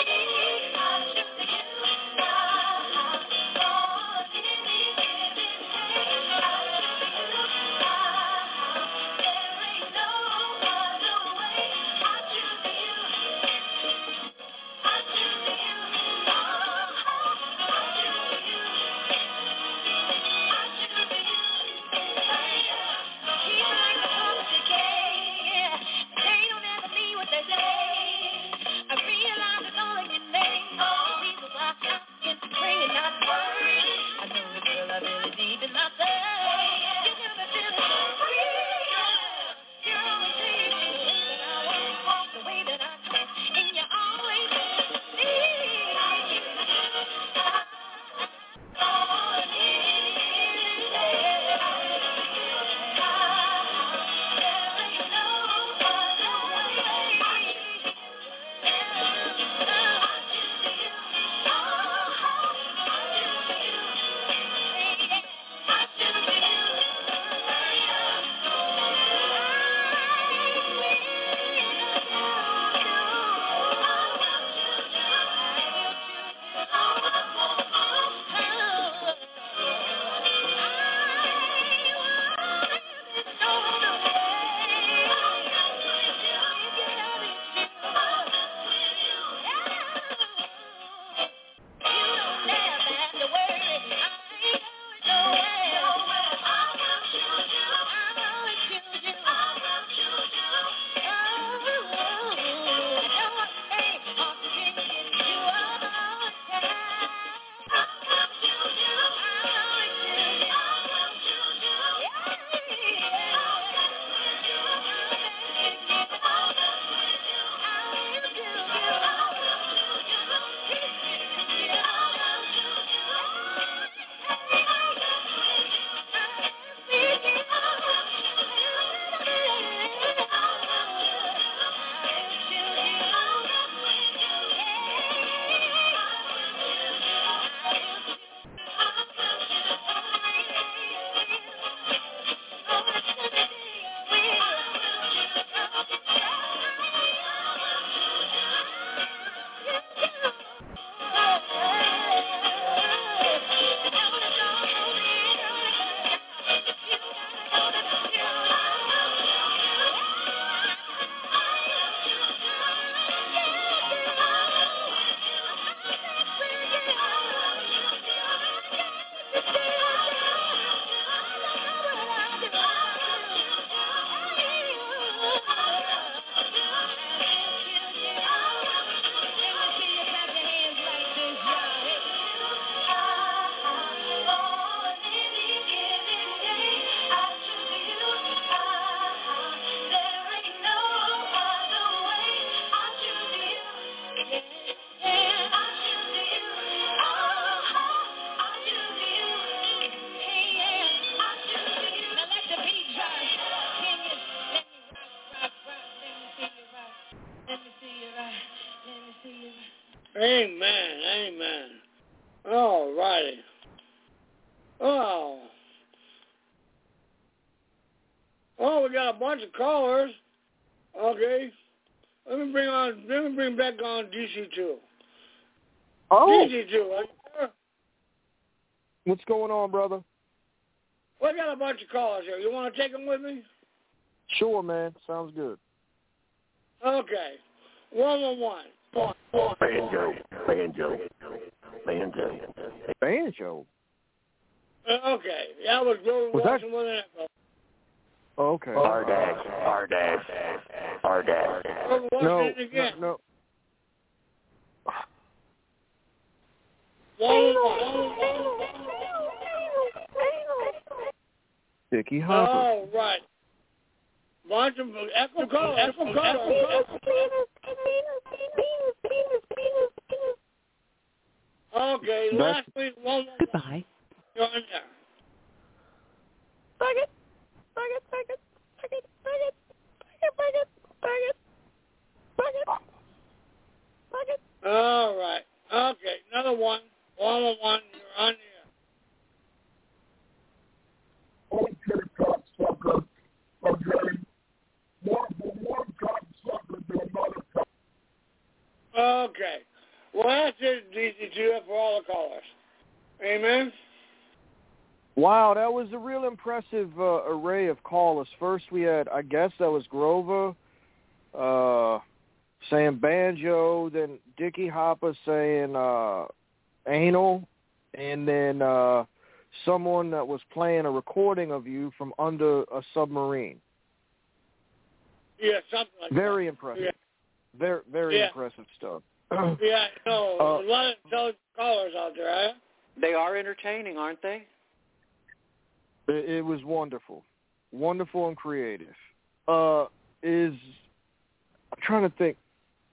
Amen. Amen. All righty. Oh. Oh, we got a bunch of callers. Okay. Let me bring on. Let me bring back on D C two. Oh. D C two. Are you there? What's going on, brother? We got a bunch of callers here. You want to take them with me? Sure, man. Sounds good. Okay. One one one. Banjo, banjo, banjo, banjo. Uh, okay, that was Grover Was Watson that... with an echo. Oh, okay. R dash, R dash, R dash. Grover Watson No, again. no, no. One one one. Dickie Hopper. All right. Bunch of echo callers. Echo callers. Okay, last week, one more. Goodbye. You're on there. Bug it. Bug it. Bug it. Bug it. Bug it. Bug it. Bug it. Bug it. Bug it. All right. Okay, another one. One on one. You're on there. Okay, cocksucker. Okay. One, one cocksucker to another cocksucker. Okay. Well, that's it, D C two, for all the callers. Amen? Wow, that was a real impressive uh, array of callers. First we had, I guess that was Grover uh, saying banjo, then Dickie Hopper saying uh, anal, and then uh, someone that was playing a recording of you from under a submarine. Yeah, something like Very that. impressive. Yeah. Very, very Yeah. impressive stuff. Yeah, no, Uh, a lot of intelligent callers out there, eh? They are entertaining, aren't they? It, it was wonderful, wonderful and creative. Uh, is I'm trying to think.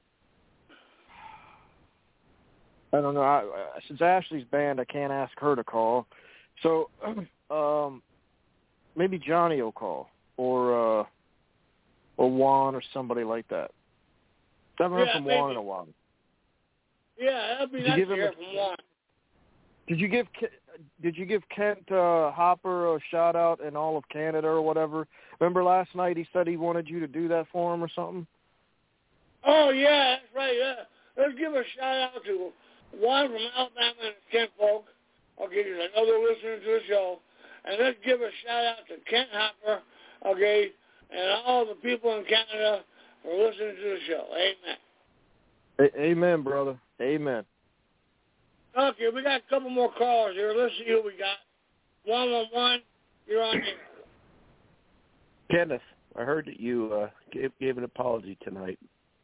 I don't know. I, I, since Ashley's band, I can't ask her to call. So, um, maybe Johnny will call, or uh, or Juan, or somebody like that. I haven't heard Yeah, from maybe. Juan in a while. Yeah, that'd be Did you nice give to him hear a- from one. Did you give Ke- Did you give Kent uh, Hopper a shout out in all of Canada or whatever? Remember last night he said he wanted you to do that for him or something? Oh, yeah, that's right. Yeah. Let's give a shout-out to one from Alabama and Kent folk. Okay, because I know they're listening to the show. And let's give a shout-out to Kent Hopper, okay, and all the people in Canada for listening to the show. Amen. A- Amen, brother. Amen. Okay, we got a couple more callers here. Let's see who we got. One one one, you're on here. Kenneth, I heard that you uh, gave, gave an apology tonight.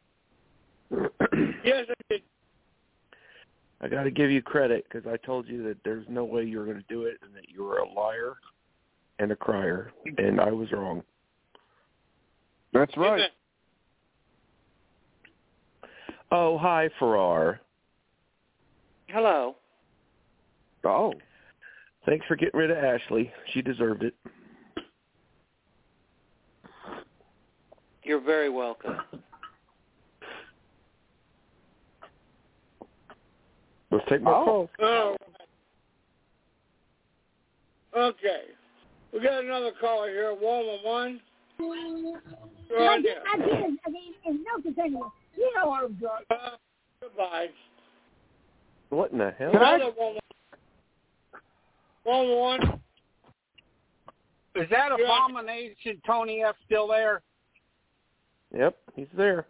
Yes, I did. I got to give you credit because I told you that there's no way you were going to do it and that you were a liar and a crier, and I was wrong. That's right. Amen. Oh, hi, Farrar. Hello. Oh. Thanks for getting rid of Ashley. She deserved it. You're very welcome. Let's take more Oh. calls. Oh. Okay. We got another caller here. One one one. You're on there. I did. I mean, it's no continuous. You know I'm drunk. Uh, goodbye. What in the hell? Another one one. One one. Is that Abomination Tony F still there? Yep, he's there.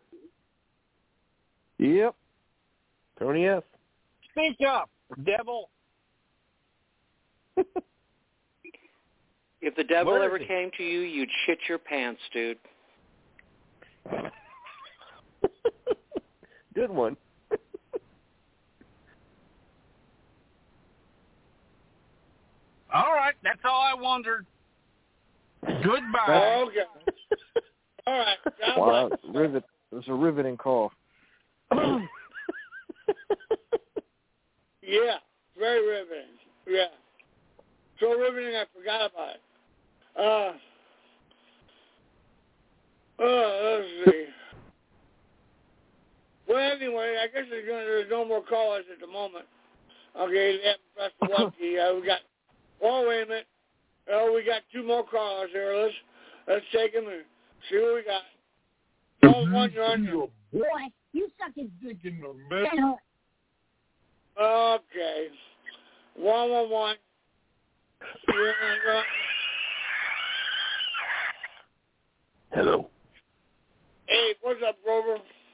Yep. Tony F. Speak up, devil. If the devil Where is ever he? came to you, you'd shit your pants, dude. Good one. All right, that's all I wondered. Goodbye. Oh, okay. All right. God Wow, bless. rivet. It was a riveting call. Yeah, very riveting. Yeah. So riveting, I forgot about it. Uh, uh, let's see. Well, anyway, I guess there's, gonna, there's no more callers at the moment. Okay, they haven't pressed the one key. Uh, we got, oh, wait a minute. Oh, we got two more callers here. Let's, let's take them and see what we got. Oh, one, you're on there. Boy, you suck his dick in the middle. Okay. One, one, one. You're on. Hello. Hey, what's up, Grover?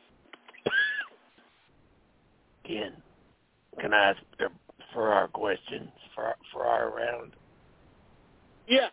Ken, can I ask uh, for our questions for for our round? Yeah.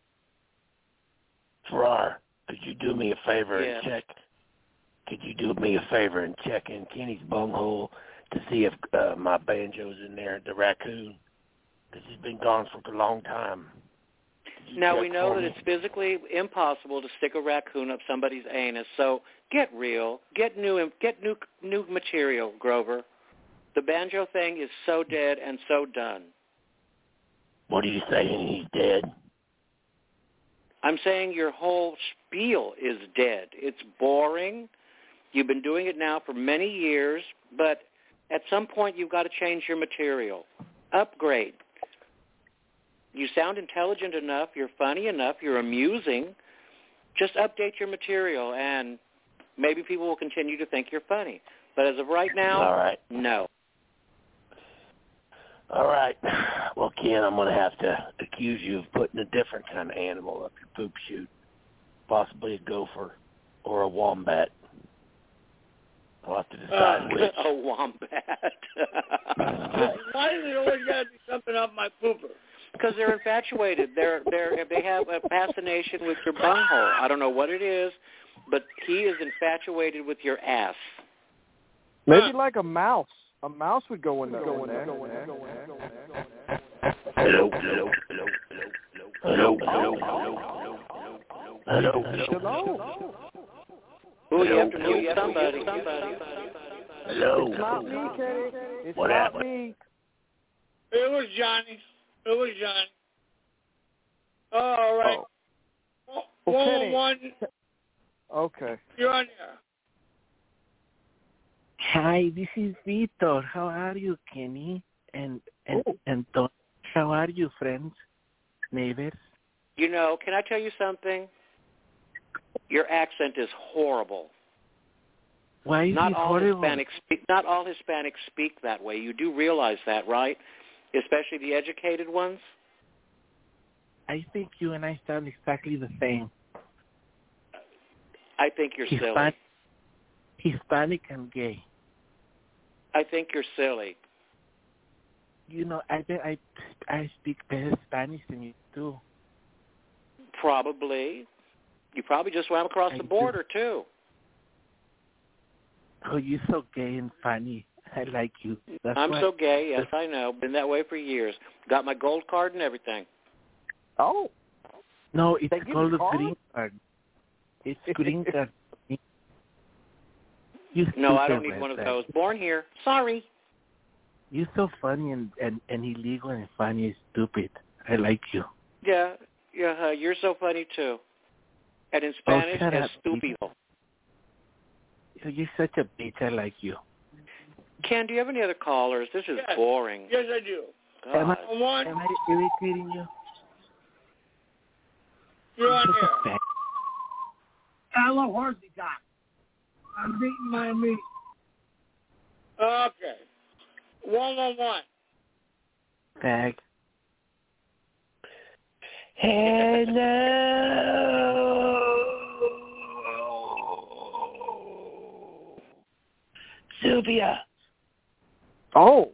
Farrar, could you do me a favor Yeah. and check? Could you do me a favor and check in Kenny's bunghole to see if uh, my banjo's in there, the raccoon? Because he's been gone for a long time. Now, we know that it's physically impossible to stick a raccoon up somebody's anus, so get real. Get new get new, new material, Grover. The banjo thing is so dead and so done. What are you saying? He's dead? I'm saying your whole spiel is dead. It's boring. You've been doing it now for many years, but at some point you've got to change your material. Upgrade. You sound intelligent enough, you're funny enough, you're amusing. Just update your material, and maybe people will continue to think you're funny. But as of right now, All right. no. All right. Well, Ken, I'm going to have to accuse you of putting a different kind of animal up your poop chute, possibly a gopher or a wombat. I'll have to decide uh, which. A wombat. Why do they always got to be something up my pooper? Because they're infatuated. They're they're they have a fascination with your bunghole. I don't know what it is, but he is infatuated with your ass. Maybe like a mouse. A mouse would go in there. Go in there. Hello, hello, hello, hello, hello, hello, hello, hello. Ooh, you have to mute somebody. Somebody. Hello. It's not me, Kenny. It's What not happened? me. It was Johnny. It was Johnny. All right. Oh. One, Well, Kenny. one. Okay. You're on there. Hi, this is Victor. How are you, Kenny? And and Oh. and Tony? How are you, friends, neighbors? You know, can I tell you something? Your accent is horrible. Why is Not it all horrible? Hispanics speak. Not all Hispanics speak that way. You do realize that, right? Especially the educated ones. I think you and I sound exactly the same. I think you're silly. Hispan- Hispanic and gay. I think you're silly. You know, I bet I I speak better Spanish than you do. Probably. You probably just swam across I the do. border, too. Oh, you're so gay and funny. I like you. That's I'm why- so gay. Yes, I know. Been that way for years. Got my gold card and everything. Oh. No, it's They give called you a cards? green card. It's green card. You No, I stupid don't need one of redneck. those. Born here. Sorry. You're so funny and, and, and illegal and funny and stupid. I like you. Yeah, yeah. Uh, you're so funny, too. And in Spanish, shut es up, stupido. You're such a bitch. I like you. Ken, do you have any other callers? This is Yes. boring. Yes, I do. Am I, God. One. am I irritating you? You're on You're such a there. fat- Hello, horsey cock. I'm beating my meat. Okay. One, one, one. fag. Hello. Sylvia. Oh.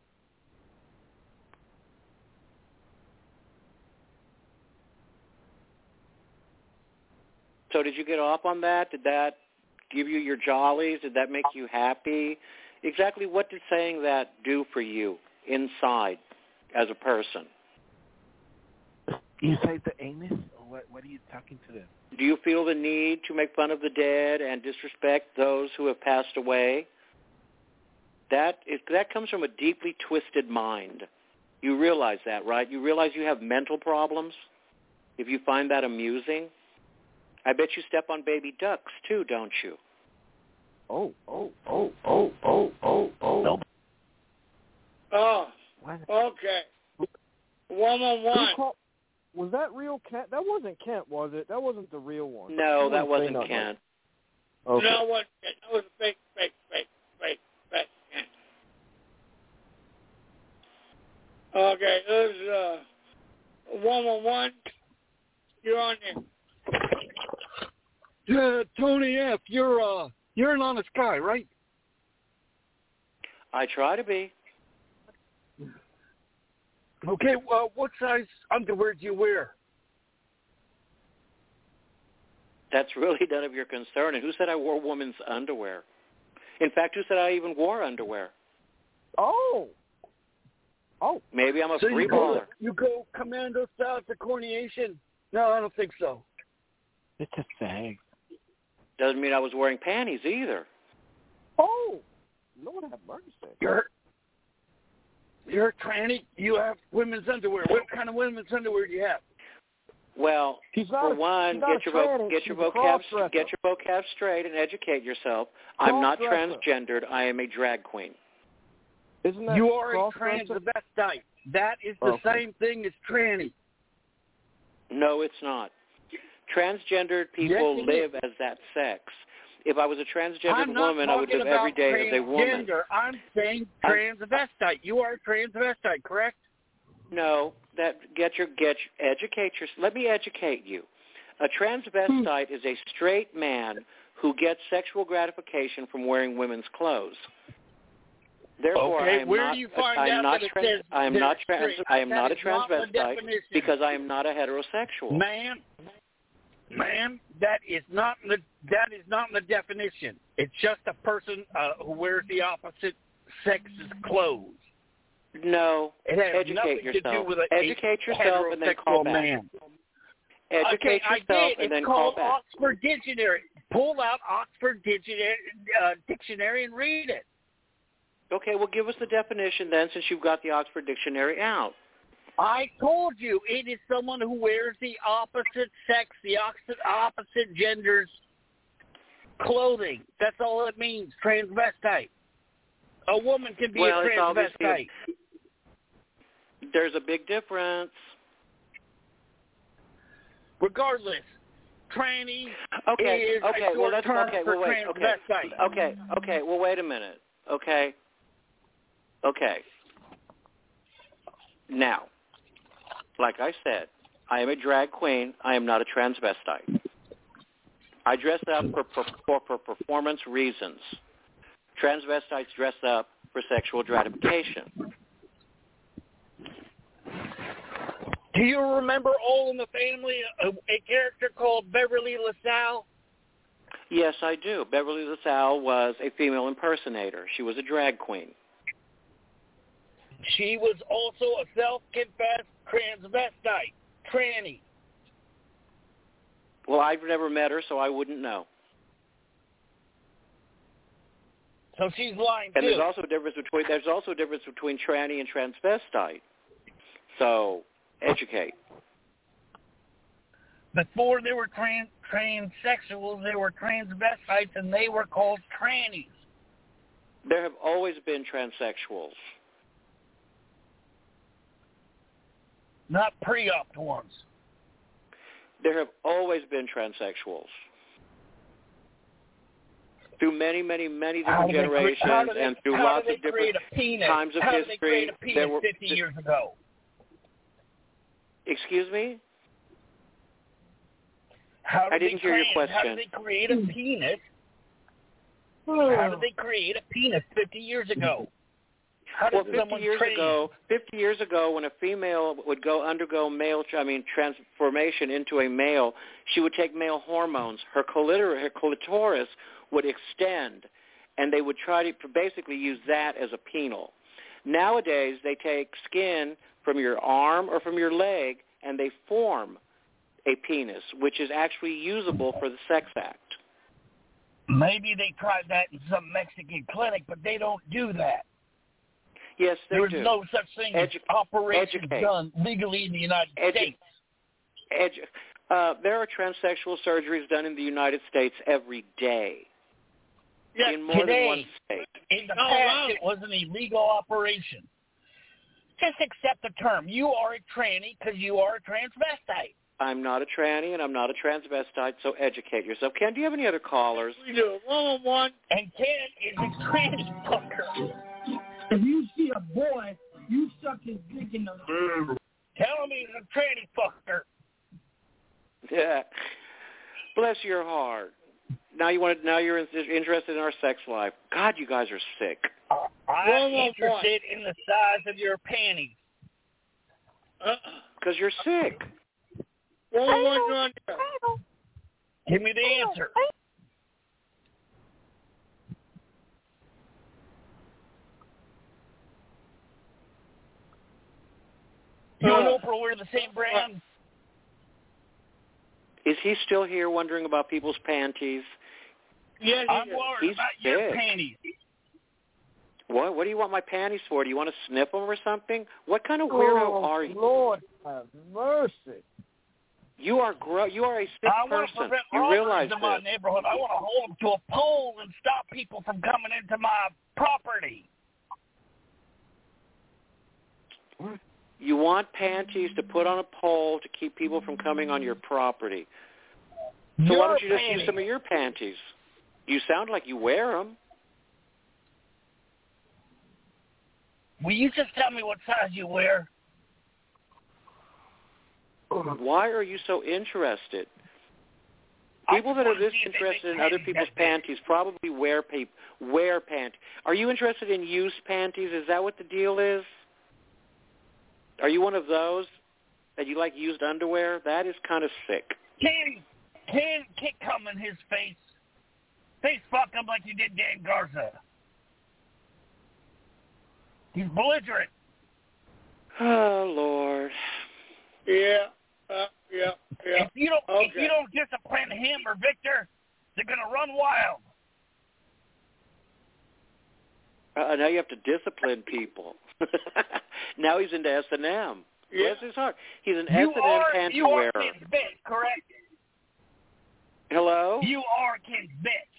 So did you get off on that? Did that give you your jollies? Did that make you happy? Exactly what did saying that do for you inside as a person? Inside the anus? Or what, what are you talking to them? Do you feel the need to make fun of the dead and disrespect those who have passed away? That is, that comes from a deeply twisted mind. You realize that, right? You realize you have mental problems if you find that amusing? I bet you step on baby ducks, too, don't you? Oh, oh, oh, oh, oh, oh, oh. Oh, What? okay. One, one, one. Who called- Was that real Kent? That wasn't Kent, was it? That wasn't the real one. No, He that wouldn't say wasn't nothing. Kent. Okay. No, what? That was fake, fake, fake, fake, fake. Okay, there's uh, one, one, one. You're on there. Uh, Tony F., you're uh, you're an honest guy, right? I try to be. Okay, well, what size underwear do you wear? That's really none of your concern. And who said I wore women's underwear? In fact, who said I even wore underwear? Oh. Oh. Maybe I'm a so free you go, baller. you go commando style to corneation? No, I don't think so. It's a thing. Doesn't mean I was wearing panties either. Oh, Lord have mercy. You're, you're a tranny. You have women's underwear. What kind of women's underwear do you have? Well, She's not for a, one, she's not get a your tranny, vo- get she's your a vocab cross-dresser. get your vocab straight and educate yourself. I'm not Cross-dresser. transgendered. I am a drag queen. Isn't that You are a cross-dresser? transvestite. That is the Okay. same thing as tranny. No, it's not. Transgendered people Yes, it live as that sex. If I was a transgendered I'm not woman, I would talking live every about day as a woman. transgender. I'm saying transvestite. You are a transvestite, correct? No, that get your get educate your. Let me educate you. A transvestite is a straight man who gets sexual gratification from wearing women's clothes. Therefore, Okay, I am where not. do you find I am out not. that it Trans, says I am they're not trans. straight? I am That not a is not the transvestite definition. because I am not a heterosexual. Man, man, that is not in the that is not in the definition. It's just a person uh, who wears the opposite sex's clothes. No, It has educate nothing to yourself. do with a, educate a yourself and then call heterosexual back. man. Educate okay, I yourself did. and then it's call called back. Oxford Dictionary. Pull out Oxford Dictionary, uh, Dictionary and read it. Okay, well, give us the definition then, since you've got the Oxford Dictionary out. I told you it is someone who wears the opposite sex, the opposite opposite gender's clothing. That's all it means. Transvestite. A woman can be Well, a it's obviously a- transvestite. There's a big difference. Regardless, tranny Okay, is okay, a well, short let's, term okay, for well, wait, okay, transvestite. okay, okay, well, wait a minute, okay, okay. Now, like I said, I am a drag queen. I am not a transvestite. I dress up for, for, for performance reasons. Transvestites dress up for sexual gratification. Do you remember All in the Family, a, a character called Beverly LaSalle? Yes, I do. Beverly LaSalle was a female impersonator. She was a drag queen. She was also a self-confessed transvestite, tranny. Well, I've never met her, so I wouldn't know. So she's lying And too. there's also a difference between there's also a difference between tranny and transvestite. So educate. Before they were trans transsexuals, they were transvestites, and they were called trannies. There have always been transsexuals. Not pre-op ones. There have always been transsexuals. Through many, many, many How different did they cre- generations how did they- and through how lots did of they create different a penis? times of How history, did they create a penis there were fifty years ago? Excuse me? How did I didn't they hear your create, How question. did they create a penis? How did they create a penis fifty years ago? How did Well, fifty someone years train? ago, fifty years ago, when a female would go undergo male, I mean, transformation into a male, she would take male hormones. Her clitoris, her clitoris would extend, and they would try to basically use that as a penile. Nowadays, they take skin from your arm or from your leg, and they form a penis, which is actually usable for the sex act. Maybe they tried that in some Mexican clinic, but they don't do that. Yes, they There's do. no such thing as Edu- operations educate. done legally in the United Edu- States. Edu- uh, there are transsexual surgeries done in the United States every day. Yes, in more today, than one state. In the Oh, past, wow. it was an illegal operation. Just accept the term. You are a tranny because you are a transvestite. I'm not a tranny and I'm not a transvestite, so educate yourself. Ken, do you have any other callers? We do. One-on-one. And Ken is a tranny fucker. If you see a boy, you suck his dick in the... Tell him he's a tranny fucker. Yeah. Bless your heart. Now you want to, now you're interested in our sex life. God, you guys are sick. I'm interested in the size of your panties. Because you're sick. One-on-one. Give me the answer. April, we're the same brand. Is he still here wondering about people's panties? Yes, I'm worried He's about your big. panties. What? What do you want my panties for? Do you want to sniff them or something? What kind of weirdo oh, are you? Lord have mercy. You are gro- You are a sick I want to person. prevent You realize robberies in my this? neighborhood. I want to hold them to a pole and stop people from coming into my property. You want panties to put on a pole to keep people from coming on your property. So Your why don't you just panties. use some of your panties? You sound like you wear them. Will you just tell me what size you wear? Why are you so interested? People that are this interested in other people's panties probably wear pa- wear panties. Are you interested in used panties? Is that what the deal is? Are you one of those that you like used underwear? That is kind of sick. Can can kick come in his face. Face fuck him like you did Dan Garza. He's belligerent. Oh Lord. Yeah. Uh, yeah. Yeah. If you don't okay. if you don't discipline him or Victor, they're gonna run wild. Uh, now you have to discipline people. Now he's into S and M. Yeah. Bless his heart. He's an You S and M are panty you are wearer. Ken's bitch, correct? Hello? You are Ken's bitch.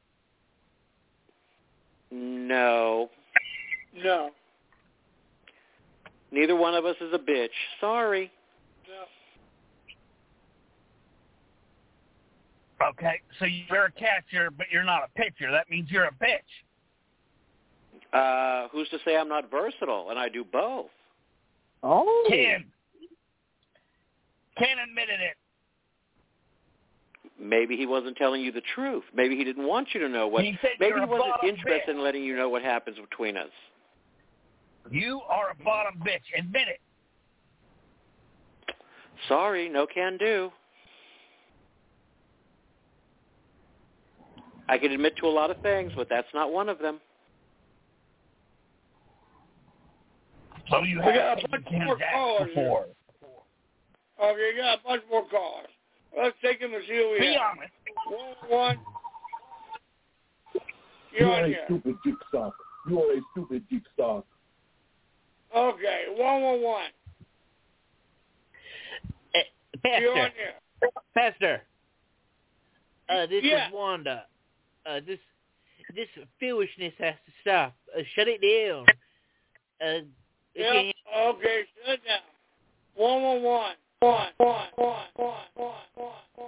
No. No. Neither one of us is a bitch. Sorry. No. Okay, so you're a catcher, but you're not a pitcher. That means you're a bitch. Uh, who's to say I'm not versatile and I do both? Oh. Ken. Ken admitted it. Maybe he wasn't telling you the truth. Maybe he didn't want you to know what. He said maybe you're he a wasn't bottom interested bitch. in letting you know what happens between us. You are a bottom bitch. Admit it. Sorry, no can do. I can admit to a lot of things, but that's not one of them. So you We have got a bunch Ken's more act callers here. before. Okay, you got a bunch more callers. Let's take them and see who we Be have. honest. One, one. You You're are on a here. stupid jigsaw. You are a stupid jigsaw. Okay, one, one, one. Uh, You're on Pastor, here. Pastor, uh, this Yeah. is Wanda. Uh, this this foolishness has to stop. Uh, shut it down. Uh, Yep. okay. Okay, shut down. One, one, one. One, one, one, one, one, one, one,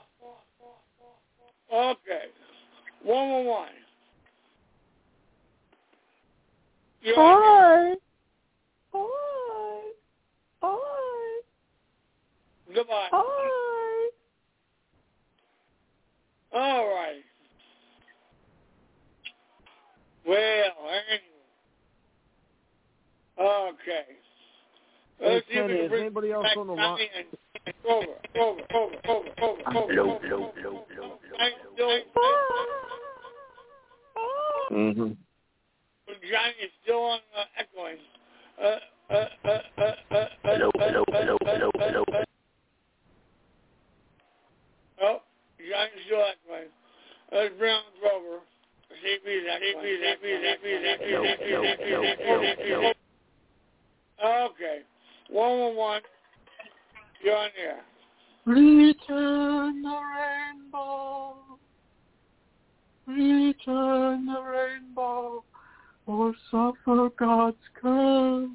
one. Okay. One, one, one. You're on here. Hi. Hi. Goodbye. Hi. All right. Well, anyway. Okay. Let's see Hey, if we Kenny, can is bring anybody else back on the Johnny line? and over, over, over, over, over, over, Low, over, low, over. low, low, I'm still, Mm-hmm. Johnny is still on uh, echoing. Uh, uh, uh, uh, uh, uh, Hello, uh, hello, uh, hello, uh, hello, uh, hello. uh. Oh, Johnny's still echoing. Let's bring on Grover. See if he's echoing. See if he's echoing. Hello, hello, hello, hello, hello. Okay. One, one, one. You're on here. Return the rainbow. Return the rainbow, or suffer God's curse.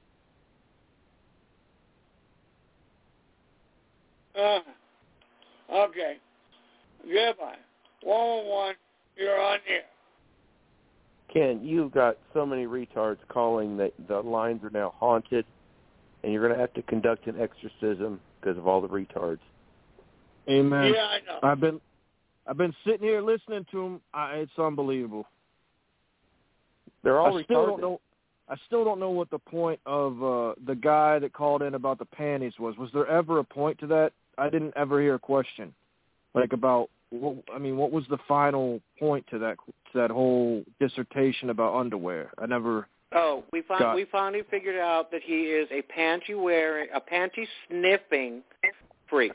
Uh, okay. Goodbye. One, one, one. You're on here. Ken, you've got so many retards calling that the lines are now haunted, and you're going to have to conduct an exorcism because of all the retards. Amen. Yeah, I know. I've been, I've been sitting here listening to them. I, it's unbelievable. They're all I still retarded. don't know. I still don't know what the point of uh, the guy that called in about the panties was. Was there ever a point to that? I didn't ever hear a question, like about. What, I mean, what was the final point to that to that whole dissertation about underwear? I never. Uh, Oh, we Got- finally we finally figured out that he is a panty wearing, a panty sniffing freak.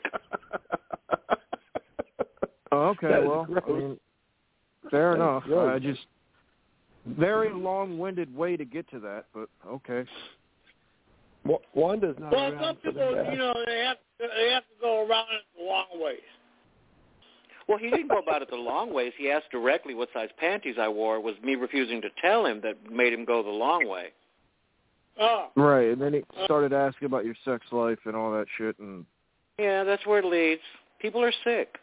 Oh, okay, That is well, gross. I mean, fair That is enough. gross. I just very long-winded way to get to that, but okay. Wa- Wanda's not Well, around some for the people, death. you know, they have they have to go around it the long ways. Well, he didn't go about it the long ways. He asked directly what size panties I wore. It was me refusing to tell him that made him go the long way. Oh. Right, and then he started asking about your sex life and all that shit, and Yeah, that's where it leads. People are sick.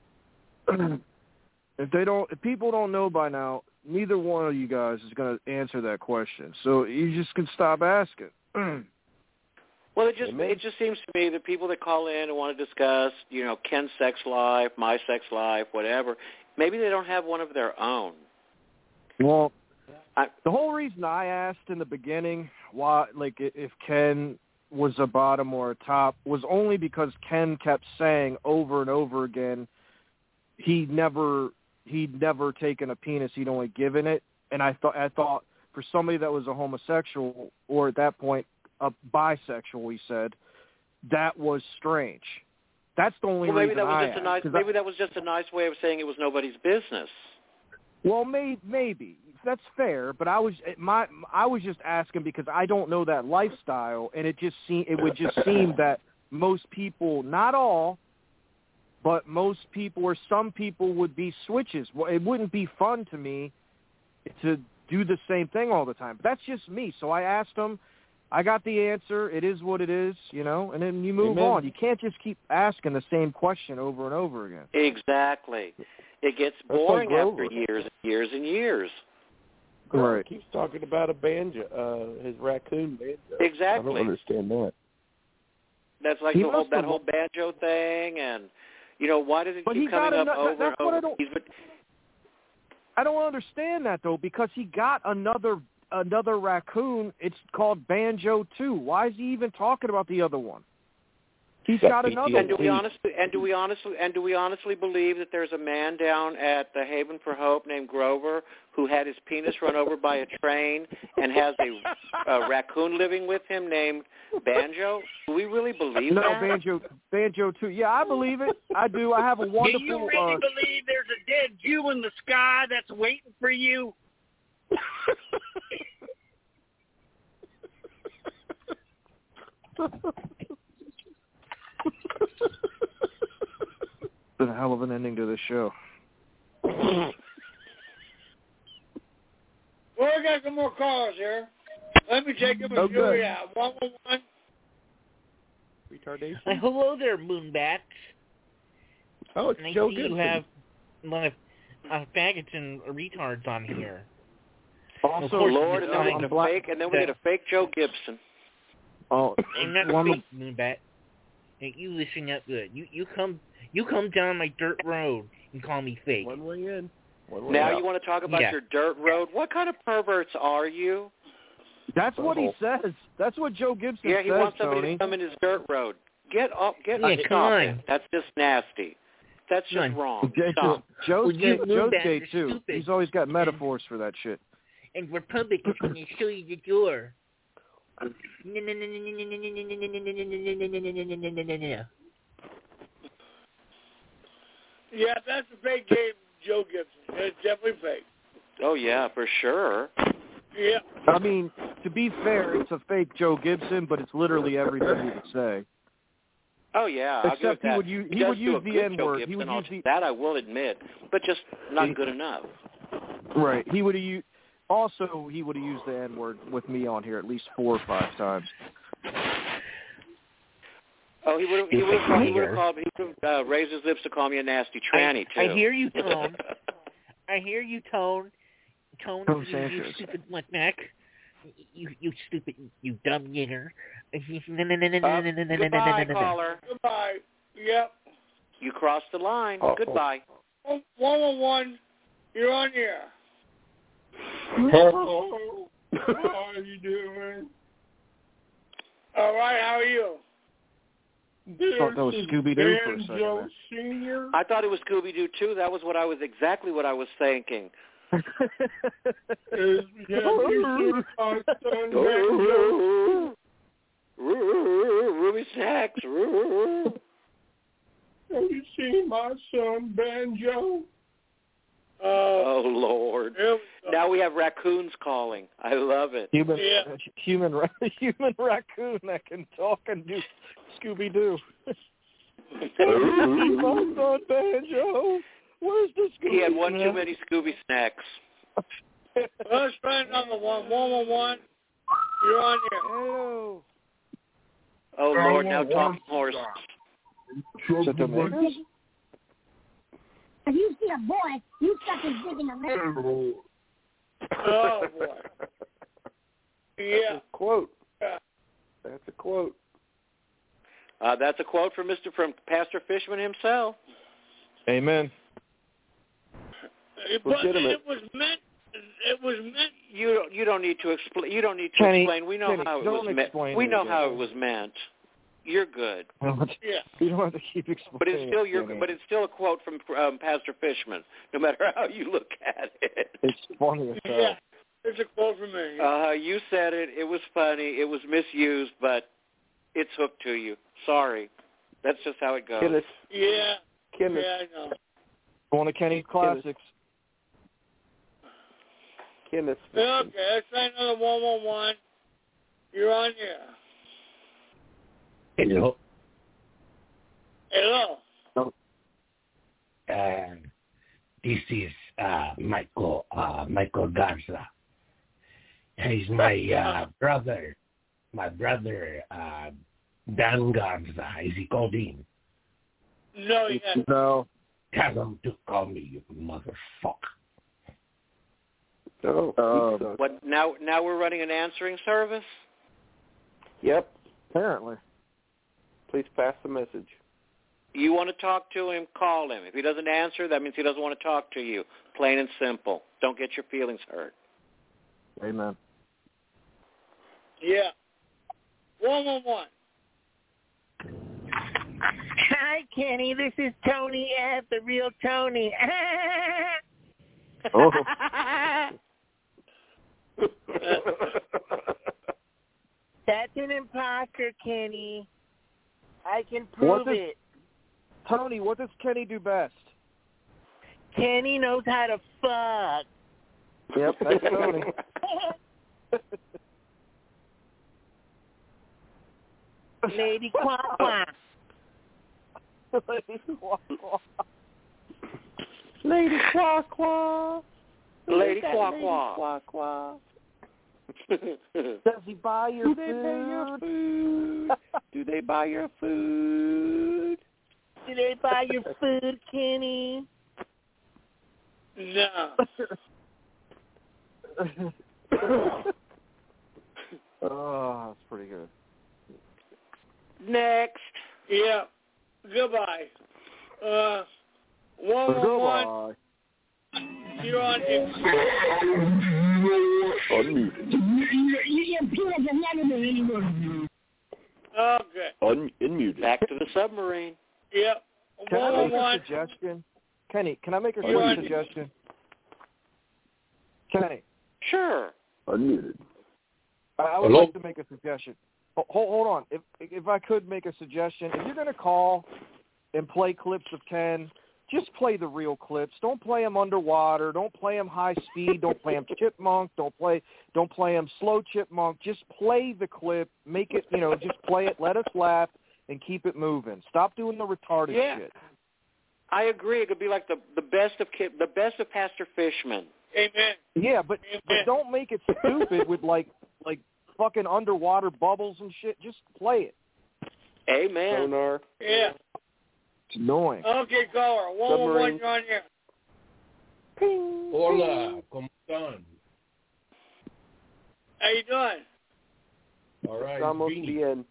if they don't, if people don't know by now, neither one of you guys is going to answer that question. So you just can stop asking. Well, it just Amen. it just seems to me that people that call in and want to discuss, you know, Ken's sex life, my sex life, whatever, maybe they don't have one of their own. Well, I, the whole reason I asked in the beginning why, like, i- if Ken was a bottom or a top, was only because Ken kept saying over and over again he never he'd never taken a penis, he'd only given it, and I thought I thought for somebody that was a homosexual or at that point a bisexual, he said, that was strange. That's the only well, maybe reason that was I just a asked, nice 'cause maybe I, that was just a nice way of saying it was nobody's business. Well, may, maybe that's fair, but I was my I was just asking because I don't know that lifestyle, and it just seem it would just seem that most people, not all, but most people or some people would be switches. Well, it wouldn't be fun to me to do the same thing all the time. But that's just me. So I asked him. I got the answer. It is what it is, you know, and then you move Amen. on. You can't just keep asking the same question over and over again. Exactly. It gets That's boring like after Grover. years and years and years. Right. He keeps talking about a banjo, uh, his raccoon banjo. Exactly. I don't understand that. That's like He the whole, must that have- whole banjo thing, and you know why does it But keep he got coming up ano- over that's and what I over? don't- He's been, I don't understand that though, because he got another another raccoon. It's called Banjo Two. Why is he even talking about the other one? He's got another. and do we one. honestly and do we honestly and do we honestly believe that there's a man down at the Haven for Hope named Grover who had his penis run over by a train and has a, a raccoon living with him named Banjo? Do we really believe No, that? Banjo Banjo Two. Yeah, I believe it. I do. I have a wonderful. Do you really uh, believe there's a dead Jew in the sky that's waiting for you? Been a hell of an ending to this show. Well, we got some more calls here. Let me take them and Oh, see who good. we have. One one one. Retardation. Uh, hello there, Moonbats. Oh, it's And I Joe see Gibson. you have a lot of uh, faggots and retards on here. Also, Of course, Lord, and then we I'm get a black- fake, and then we get a fake Joe Gibson. Oh, I'm not one of- fake, Moonbat. Hey, you listen up good. You you come you come down my dirt road and call me fake. One way in. One way Now out. you want to talk about Yeah. your dirt road? What kind of perverts are you? That's what he says. That's what Joe Gibson Yeah, he says, wants somebody Tony. to come in his dirt road. Get up, get Yeah, up, come stop on. it. That's just nasty. That's just Come on. wrong. Jay- Stop. Joe's Well, you gay, Joe's Moonbat, gay you're too. stupid. He's always got metaphors for that shit. And Republic is going to show you the door. No, no, no, no, no, no, no, no, no, no, no, no, no, no, no, no, no, no. Yeah, that's a fake game, Joe Gibson. It's definitely fake. Oh yeah, for sure. Yeah. I mean, to be fair, it's a fake Joe Gibson, but it's literally everything he would say. Oh yeah, I'll give Except it that. he would use he does would do use a the good N Joe word. He Gibson, would I'll- use the that I will admit, but just not He- good enough. right. He would have used also he would have used the N word with me on here at least four or five times. Oh, he would have. He would have. He would have called. He would have uh, raised his lips to call me a nasty tranny I, too. I hear you, Tone. I hear you, Tone. Tone, Tone you, you Sanchez. stupid muckneck. You, you stupid, you dumb nigger. Uh, goodbye, caller. Goodbye. Yep. You crossed the line. Uh-oh. Goodbye. One one one. You're on the air. Hello. How are you doing? All right. How are you? Thought that was Scooby-Doo for a second Joe there. Senior. I thought it was Scooby Doo too. That was what I was exactly what I was thinking. Have you seen my son Banjo? Ruby Snacks. Have you seen my son Banjo? Oh, Lord. Now we have raccoons calling. I love it. Human, Yeah. uh, human, ra- human raccoon that can talk and do Scooby Doo. My son Banjo. Where's the Scooby? He had one Snack? too many Scooby Snacks. Let's try another one. One one one. You're on here. Hello. Oh, Lord, now talking horse. Is it the Makers? If you see a boy, you stuck his dick in the middle. Oh, boy. Yeah. That's a quote. Yeah. That's a quote. Uh, that's a quote from Mister from Pastor Fishman himself. Amen. But Legitimate. it was meant. It was meant. You don't, you don't need to explain. You don't need to Kenny, explain. We know Kenny, how it don't was meant. explain We it know again. how it was meant. You're good. Yeah. You don't have to keep explaining. But it's still your. Kenny. But it's still a quote from um, Pastor Fishman, no matter how you look at it. It's funny as hell. Yeah. It's a quote from me. Uh, you said it. It was funny. It was misused, but it's hooked to you. Sorry. That's just how it goes. Kenneth. Yeah. Kenneth. Yeah, I know. One of Kenny's classics. Kenneth. Okay, let's try another one one one. You're on here. Hello. Hello. Uh, this is uh, Michael uh, Michael Garza. He's my uh, brother. My brother, uh, Dan Garza. Is he called in? No, yeah. No. Tell him to call me, you motherfucker. Oh, Uh, What now? Now we're running an answering service. Yep. Apparently. Please pass the message. You want to talk to him? Call him. If he doesn't answer, that means he doesn't want to talk to you. Plain and simple. Don't get your feelings hurt. Amen. Yeah. One one one. Hi, Kenny. This is Tony F, the real Tony. Oh. That's an imposter, Kenny. I can prove What does- it. Tony, what does Kenny do best? Kenny knows how to fuck. Yep, that's Tony. Lady Quack Quack. Lady Quack Quack. Lady Quack Quack. Lady That Quack Lady Quack. Quack Quack. Does he buy your Do they food? pay your food? Do they buy your food? Do they buy your food, Kenny? No. Oh, that's pretty good. Next. Yeah. Goodbye. Uh, one one one. Goodbye. You're on here. Unmuted. Your peanuts have never been anywhere. Okay. Un- unmuted. Back to the submarine. Yep. Can One I one make a one. suggestion? Kenny, can I make a You're quick on- suggestion? Kenny, Sure. Unmuted. I, I would Hello? like to make a suggestion. Ho- Hold, hold on. If if I could make a suggestion, if you're going to call and play clips of Ken, just play the real clips. Don't play them underwater. Don't play them high speed. Don't play them chipmunk. Don't play don't play them slow chipmunk. Just play the clip. Make it, you know, just play it. Let us laugh and keep it moving. Stop doing the retarded Yeah. shit. I agree. It could be like the the best of Ki- the best of Pastor Fishman. Amen. Yeah, but but don't make it stupid with like like fucking underwater bubbles and shit. Just play it. Amen. Sonar. Yeah. It's annoying. Okay, caller. One one one. You're on here. Hola, ¿cómo están? How you doing? All right, Estamos Beanie. bien.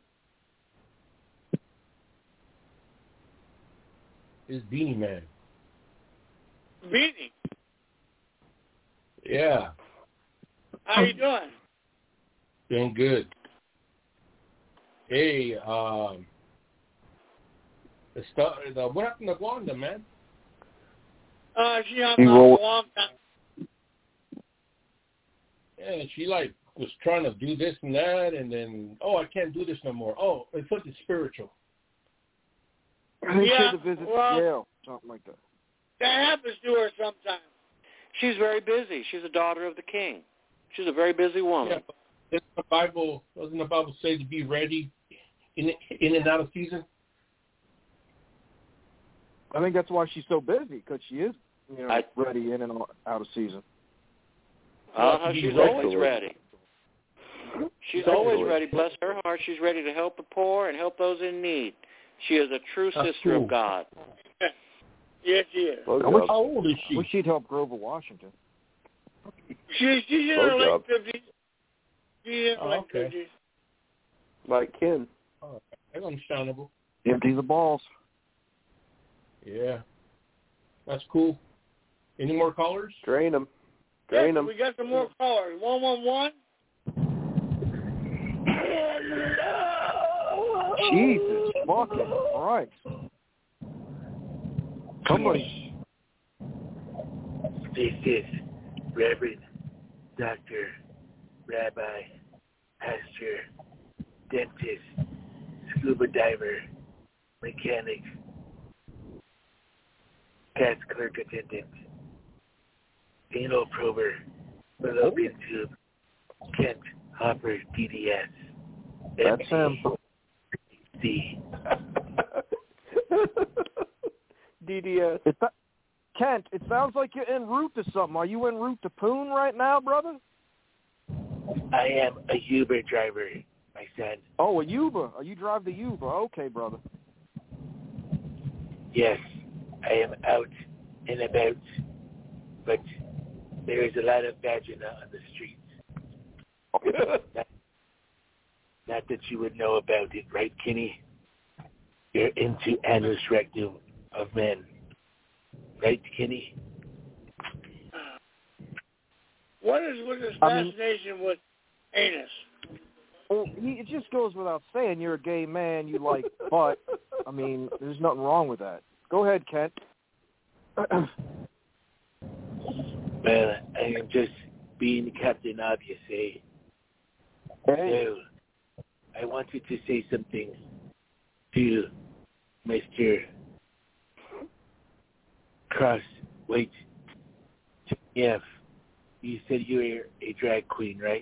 It's Beanie Man. Beanie. Yeah, How you doing? doing good. Hey, um, the stuff, the, what happened to Wanda, man? Uh, she hung He up rolled- a long time. and she like was trying to do this and that, and then oh, I can't do this no more. Oh, it's something spiritual. I think Yeah, she had to visit well- Yale, something like that. That happens to her sometimes. She's very busy. She's a daughter of the king. She's a very busy woman. Yeah, doesn't the Bible doesn't the Bible say to be ready in in and out of season? I think that's why she's so busy, because she is, you know, I- ready in and out of season. Uh-huh, she's always ready. She's always Excellent. ready. Bless her heart. She's ready to help the poor and help those in need. She is a true That's sister cool. of God. Yes, she is. Slow I wish, job. How old is she? wish she'd help Grover Washington. She, she's in Slow her late job. fifties. She's in her Oh, late okay. fifties. Like Ken. Oh, that's understandable. Empty the balls. Yeah, that's cool. Any more callers? Drain them. Drain Yes, them. we got some more callers. One one one. Jesus fucking Christ. Somebody. This is Reverend Doctor Rabbi Pastor Dentist Scuba Diver Mechanic Cat's Clerk Attendant Anal Prober Fallopian Tube Kent Hopper D D S That's him. D. D D S. It, Kent, it sounds like you're en route to something. Are you en route to Poon right now, brother? I am a Uber driver, my son. Oh, a Uber. Oh, you drive the Uber. Okay, brother. Yes, I am out and about, but there is a lot of vagina on the streets. not, not that you would know about it, right, Kenny? You're into anus rectum of men. Right, Kenny? What is with this I mean- fascination with anus? Well, he, it just goes without saying you're a gay man, you like butt. I mean, there's nothing wrong with that. Go ahead, Kent. Well, I am just being Captain Obvious, eh? Hey. So, I wanted to say something to Mister Cross. Wait. F. You said you were a drag queen, right?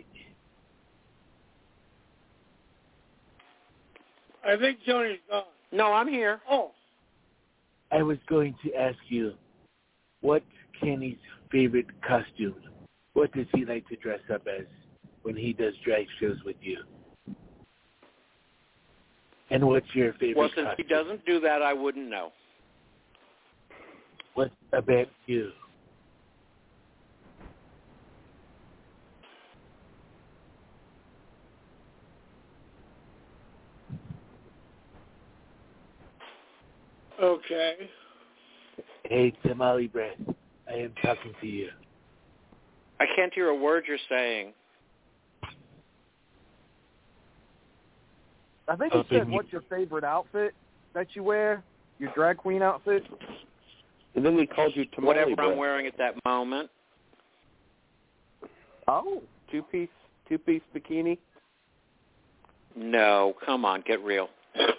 I think Tony's gone. No, I'm here. Oh, I was going to ask you, what's Kenny's favorite costume? What does he like to dress up as when he does drag shows with you? And what's your favorite Well, since costume? he doesn't do that, I wouldn't know. What about you? okay. Hey, Tamale Breath, I am talking to you. I can't hear a word you're saying. I think he Up said, in- what's your favorite outfit that you wear? Your drag queen outfit? And then we called you Tamale Whatever Breath. I'm wearing at that moment. Oh. Two piece, two piece bikini. No, come on, get real.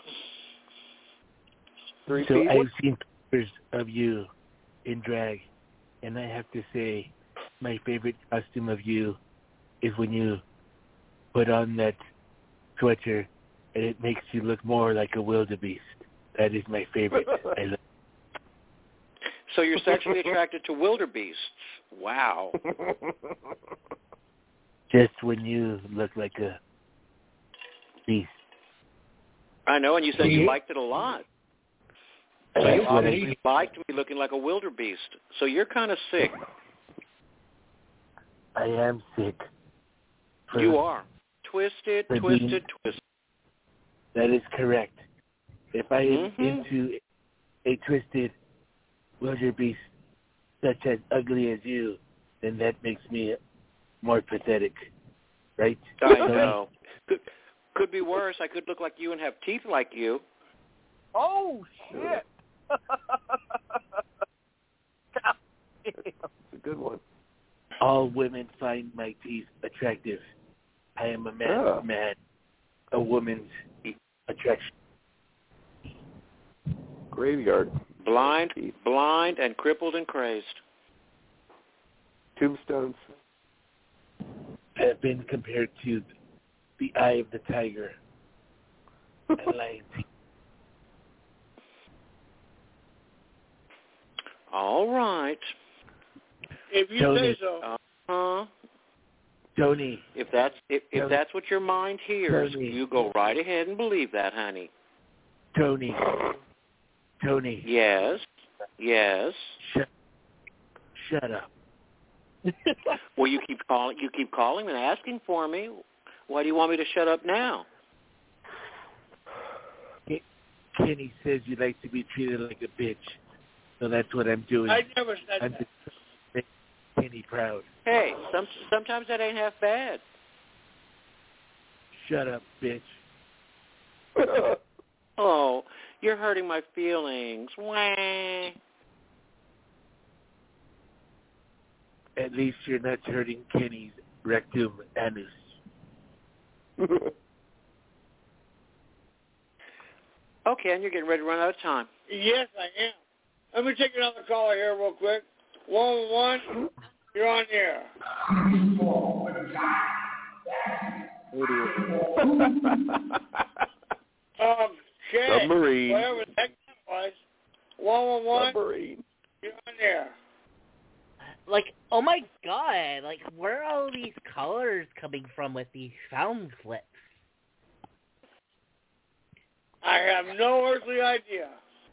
Three So piece. I've seen pictures of you in drag, and I have to say, my favorite costume of you is when you put on that sweater, and it makes you look more like a wildebeest. That is my favorite. I love. So you're sexually attracted to wildebeests. Wow. Just when you look like a beast. I know, and you said you Mhm. liked it a lot. That's You what I obviously mean. liked me looking like a wildebeest. So you're kind of sick. I am sick. For- You are. Twisted, For twisted, being- twisted. That is correct. If I am Mhm. into a twisted wildebeest such as ugly as you, then that makes me more pathetic, right? I know. Could, could be worse. I could look like you and have teeth like you. Oh, shit. It's a good one. All women find my teeth attractive. I am a man's Oh. man, a woman's attraction. Graveyard. Blind, blind, and crippled and crazed. Tombstones. Have been compared to the eye of the tiger. And lion teeth. All right. If you Tony. say so. Uh-huh. Tony. If that's if, if Tony. that's what your mind hears, Tony. you go right ahead and believe that, honey. Tony. Tony. Yes. Yes. Shut, shut up. Well, you keep calling. You keep calling and asking for me. Why do you want me to shut up now? Kenny says you like to be treated like a bitch, so that's what I'm doing. I never said I'm that. just making Kenny proud. Hey, some sometimes that ain't half bad. Shut up, bitch. Oh, you're hurting my feelings. Wah. At least you're not hurting Kenny's rectum anus. Okay, and you're getting ready to run out of time. Yes, I am. Let me take another caller here real quick. One one, you're on the air. Okay. Submarine. Whatever the heck that was. One one one, Submarine. you're on the air. Like, oh my god, like, where are all these colors coming from with these sound clips? I have no earthly idea.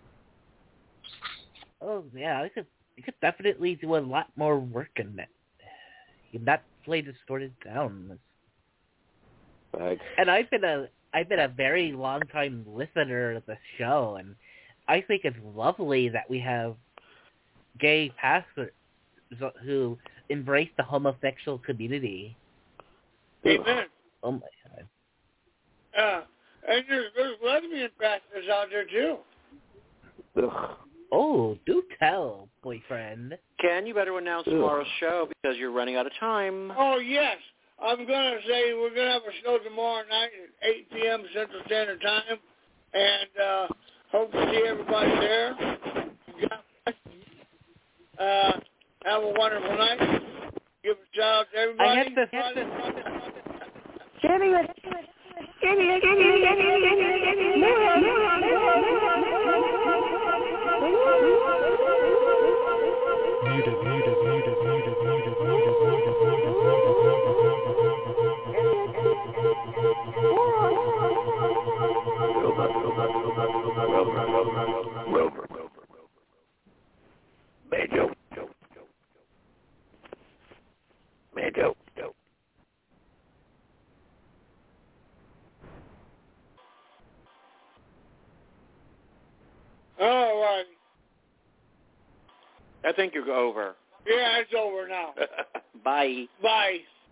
Oh, yeah, I could, you could definitely do a lot more work in it. You not play distorted sounds. Thanks. And I've been a, I've been a very long time listener of the show, and I think it's lovely that we have gay pastors who embrace the homosexual community. Amen. Oh my god. Uh, and there's, there's lesbian pastors out there too. Ugh. Oh, do tell, boyfriend. Ken, you better announce Ugh. tomorrow's show because you're running out of time. Oh yes, I'm gonna say we're gonna have a show tomorrow night at eight p.m. Central Standard Time, and uh, hope to see everybody there. God bless you. Uh, have a wonderful night. Give a shout out to everybody. I have to. Have to Jenny, Jenny, Jenny, Jenny, Muted, muted, muted, muted, muted, muted, Wilbur, Wilbur, Major, Major, All right. I think you're over. Yeah, it's over now. Bye. Bye.